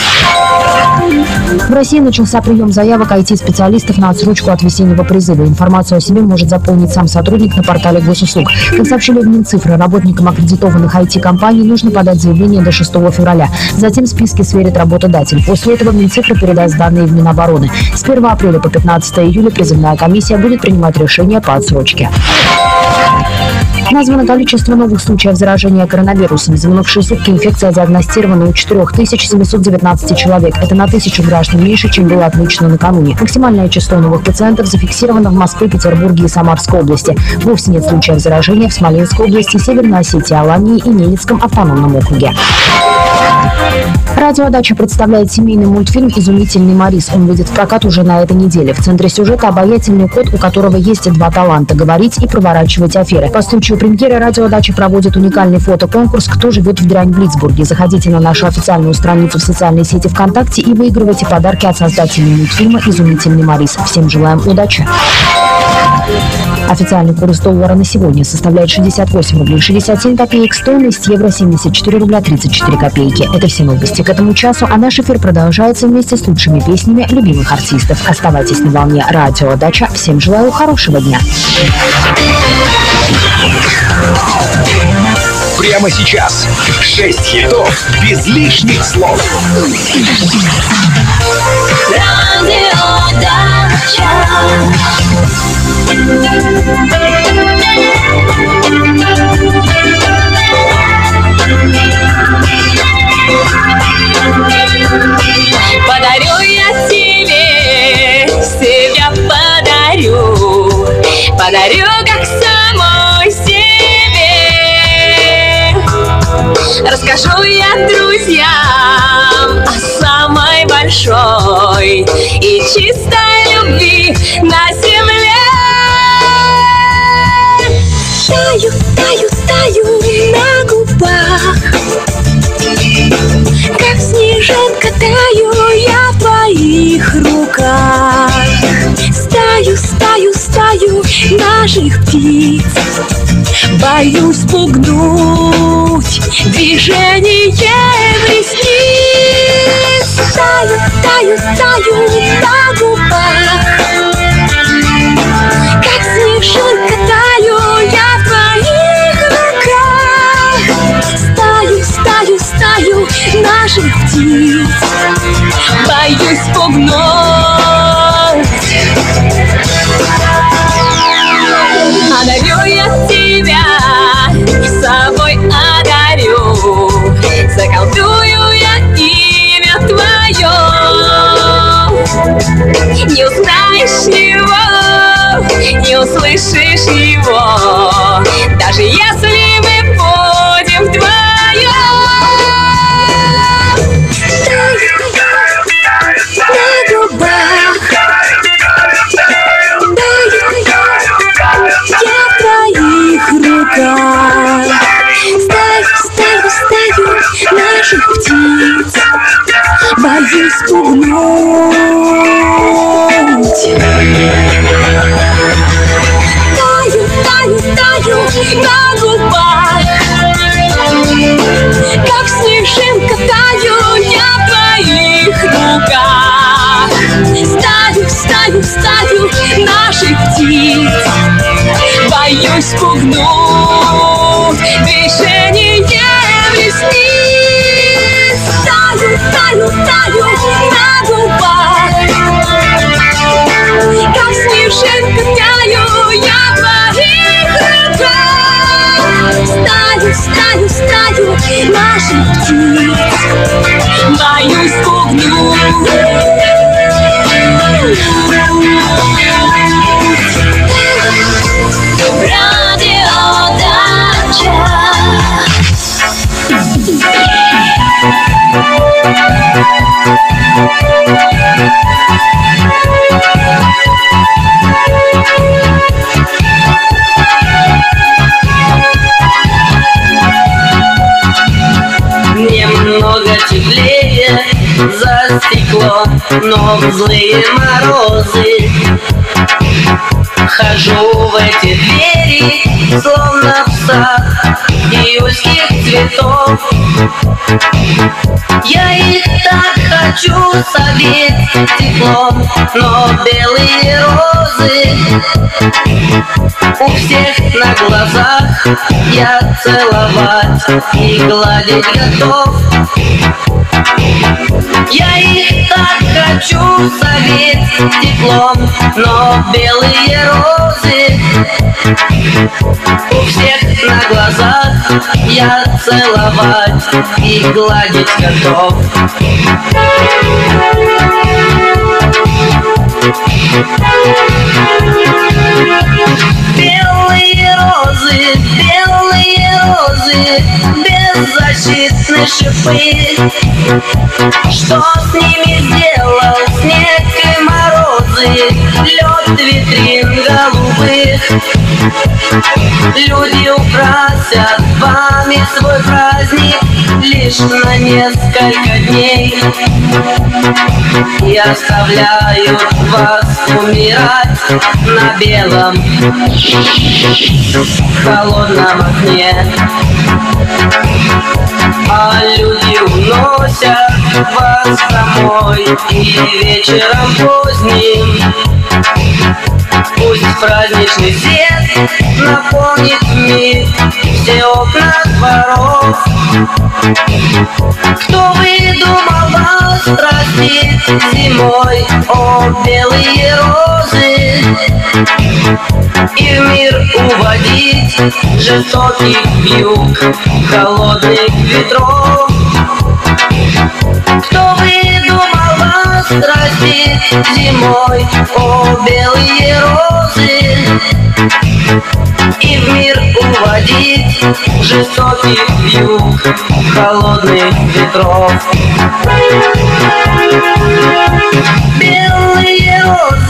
В России начался прием заявок IT-специалистов на отсрочку от весеннего призыва. Информацию о себе может заполнить сам сотрудник на портале госуслуг. Как сообщили в Минцифры, работникам аккредитованных IT-компаний нужно подать заявление до 6 февраля. Затем списки сверит работодатель. После этого Минцифры передаст данные в Минобороны. С 1 апреля по 15 июля призывная комиссия будет принимать решения по отсрочке. Названо количество новых случаев заражения коронавирусом. За минувшие сутки инфекция диагностирована у 4719 человек. Это на 1000 граждан меньше, чем было отмечено накануне. Максимальное число новых пациентов зафиксировано в Москве, Петербурге и Самарской области. Вовсе нет случаев заражения в Смоленской области, Северной Осетии, Алании и Ненецком автономном округе. Радио Дача представляет семейный мультфильм «Изумительный Морис». Он выйдет в прокат уже на этой неделе. В центре сюжета обаятельный кот, у которого есть два таланта – говорить и проворачивать аферы. По случаю премьеры Радио Дача проводит уникальный фотоконкурс «Кто живет в Дрянь-Блицбурге». Заходите на нашу официальную страницу в социальной сети ВКонтакте и выигрывайте подарки от создателей мультфильма «Изумительный Морис». Всем желаем удачи! Официальный курс доллара на сегодня составляет 68 рублей 67 копеек, стоимость евро 74 рубля 34 копейки. Это все новости к этому часу, а наш эфир продолжается вместе с лучшими песнями любимых артистов. Оставайтесь на волне Радио Дача. Всем желаю хорошего дня. Прямо сейчас 6 хитов без лишних слов. Радио Дача. Подарю я тебе, себя подарю, подарю как самой себе. Расскажу я друзьям о самой большой и чистой любви на земле. Таю, таю, таю на губах, как снежинка таю я в твоих руках. Стаю, стаю, стаю наших птиц, боюсь спугнуть движением ресниц. Стаю, стаю, стаю на губах, как снежинка таю я в твоих руках. Стаю, стаю, стаю наших птиц, боюсь спугнуть. Одарю я тебя, собой одарю, заколдую я имя твое. Не узнаешь его, не услышишь его, даже если мы будем вдвоем. На губах, я в твоих руках. Стаю, стаю, стаю наших птиц, боюсь спугнуть. Таю, таю, таю на губах, как снежинка таю я в твоих руках. Стаю, стаю, стаю наших птиц, боюсь спугнуть движением ресниц. Таю, таю, таю на губах, боюсь пугнуть. Немного теплее за стеклом, но в злые морозы хожу в эти двери, словно в сад июльских цветов. Я их так хочу согреть теплом, но белые розы у всех на глазах я целовать и гладить готов. Я их так хочу согреть теплом, но белые розы у всех на глазах я целовать и гладить готов. Белые розы, беззащитные шипы. Что с ними сделал снег и морозы, лед витрин голубых? Люди украсят вами свой праздник лишь на несколько дней и оставляют вас умирать на белом холодном окне. А люди уносят вас домой и вечером поздним пусть праздничный свет наполнит мир все окна дворов. Кто выдумал вас простить зимой, о белые розы, и в мир уводить жестоких вьюг холодных ветров? Кто выдумал вас простить зимой, о белые розы, и в мир уводить жестоких вьюг холодных ветров? Белые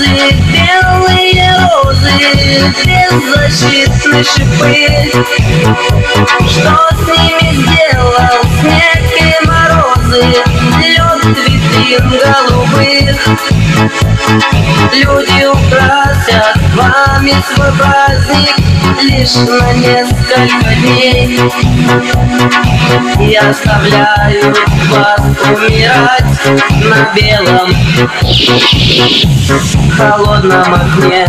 розы, беззащитные шипы. Что с ними сделал снег и морозы, лед витрин голубых? Люди украсят вами свой праздник лишь на несколько дней и оставляют вас умирать на белом холодном окне.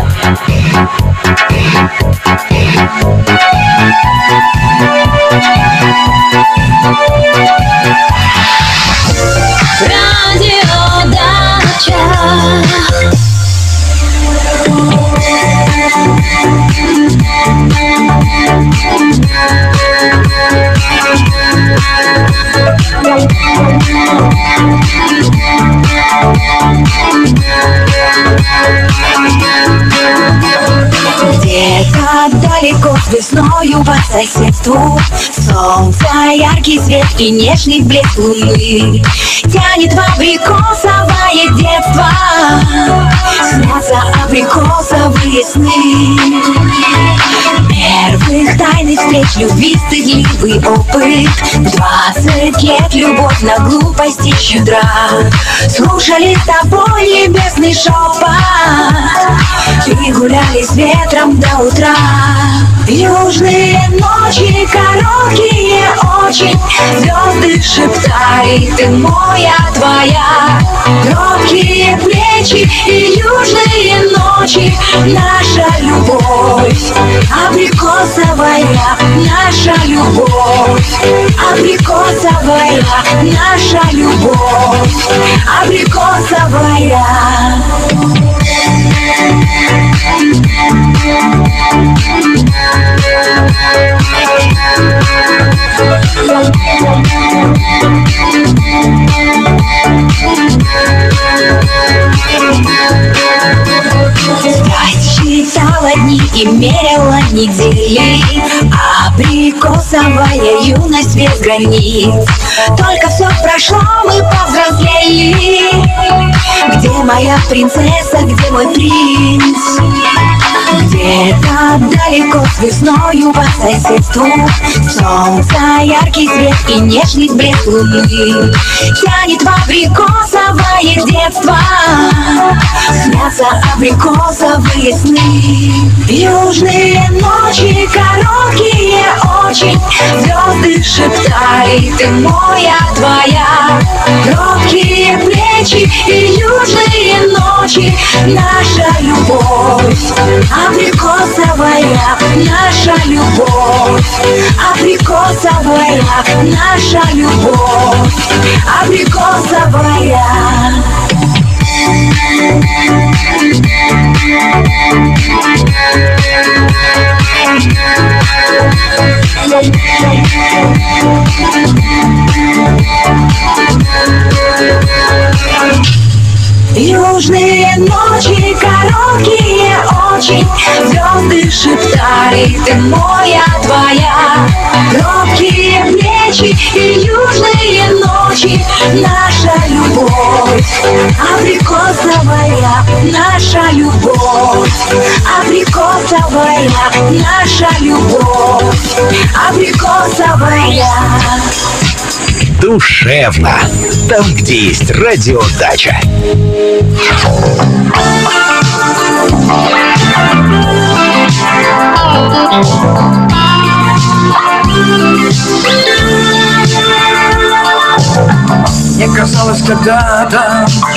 Радио Дача. Где-то далеко весною по соседству солнце, яркий свет и нежный блеск луны тянет в абрикосовое детство. Снятся абрикосовые сны первых тайных встреч, любви стыдливый опыт. 20 лет любовь на глупости щедра. Слушали с тобой небесный шепот и гуляли с ветром до утра. Южные ночи короткие очень, звезды шептали: ты моя, твоя. Громкие плечи и южные ночи, наша любовь абрикосовая, наша любовь абрикосовая, наша любовь абрикосовая. не мерила недели. Абрикосовая юность без границ. Только все прошло, мы повзрослели. Где моя принцесса, где мой принц? Где-то далеко с весною по соседству солнце, яркий свет и нежный блеск луны тянет в абрикосовое детство. Снятся абрикосовые сны. Южные ночи, короткие очень, звезды шептали: ты моя, твоя. Робкие плечи и южные ночи, наша любовь. Абрикосовая наша любовь. Абрикосовая наша любовь. Абрикосовая. Южные ночи, короткие очень, звезды шептали: ты моя, твоя. Робкие плечи и южные ночи, наша любовь. Абрикосовая наша любовь. Абрикосовая наша любовь. Абрикосовая. Душевно. Там, где есть радиодача. Мне казалось когда-то,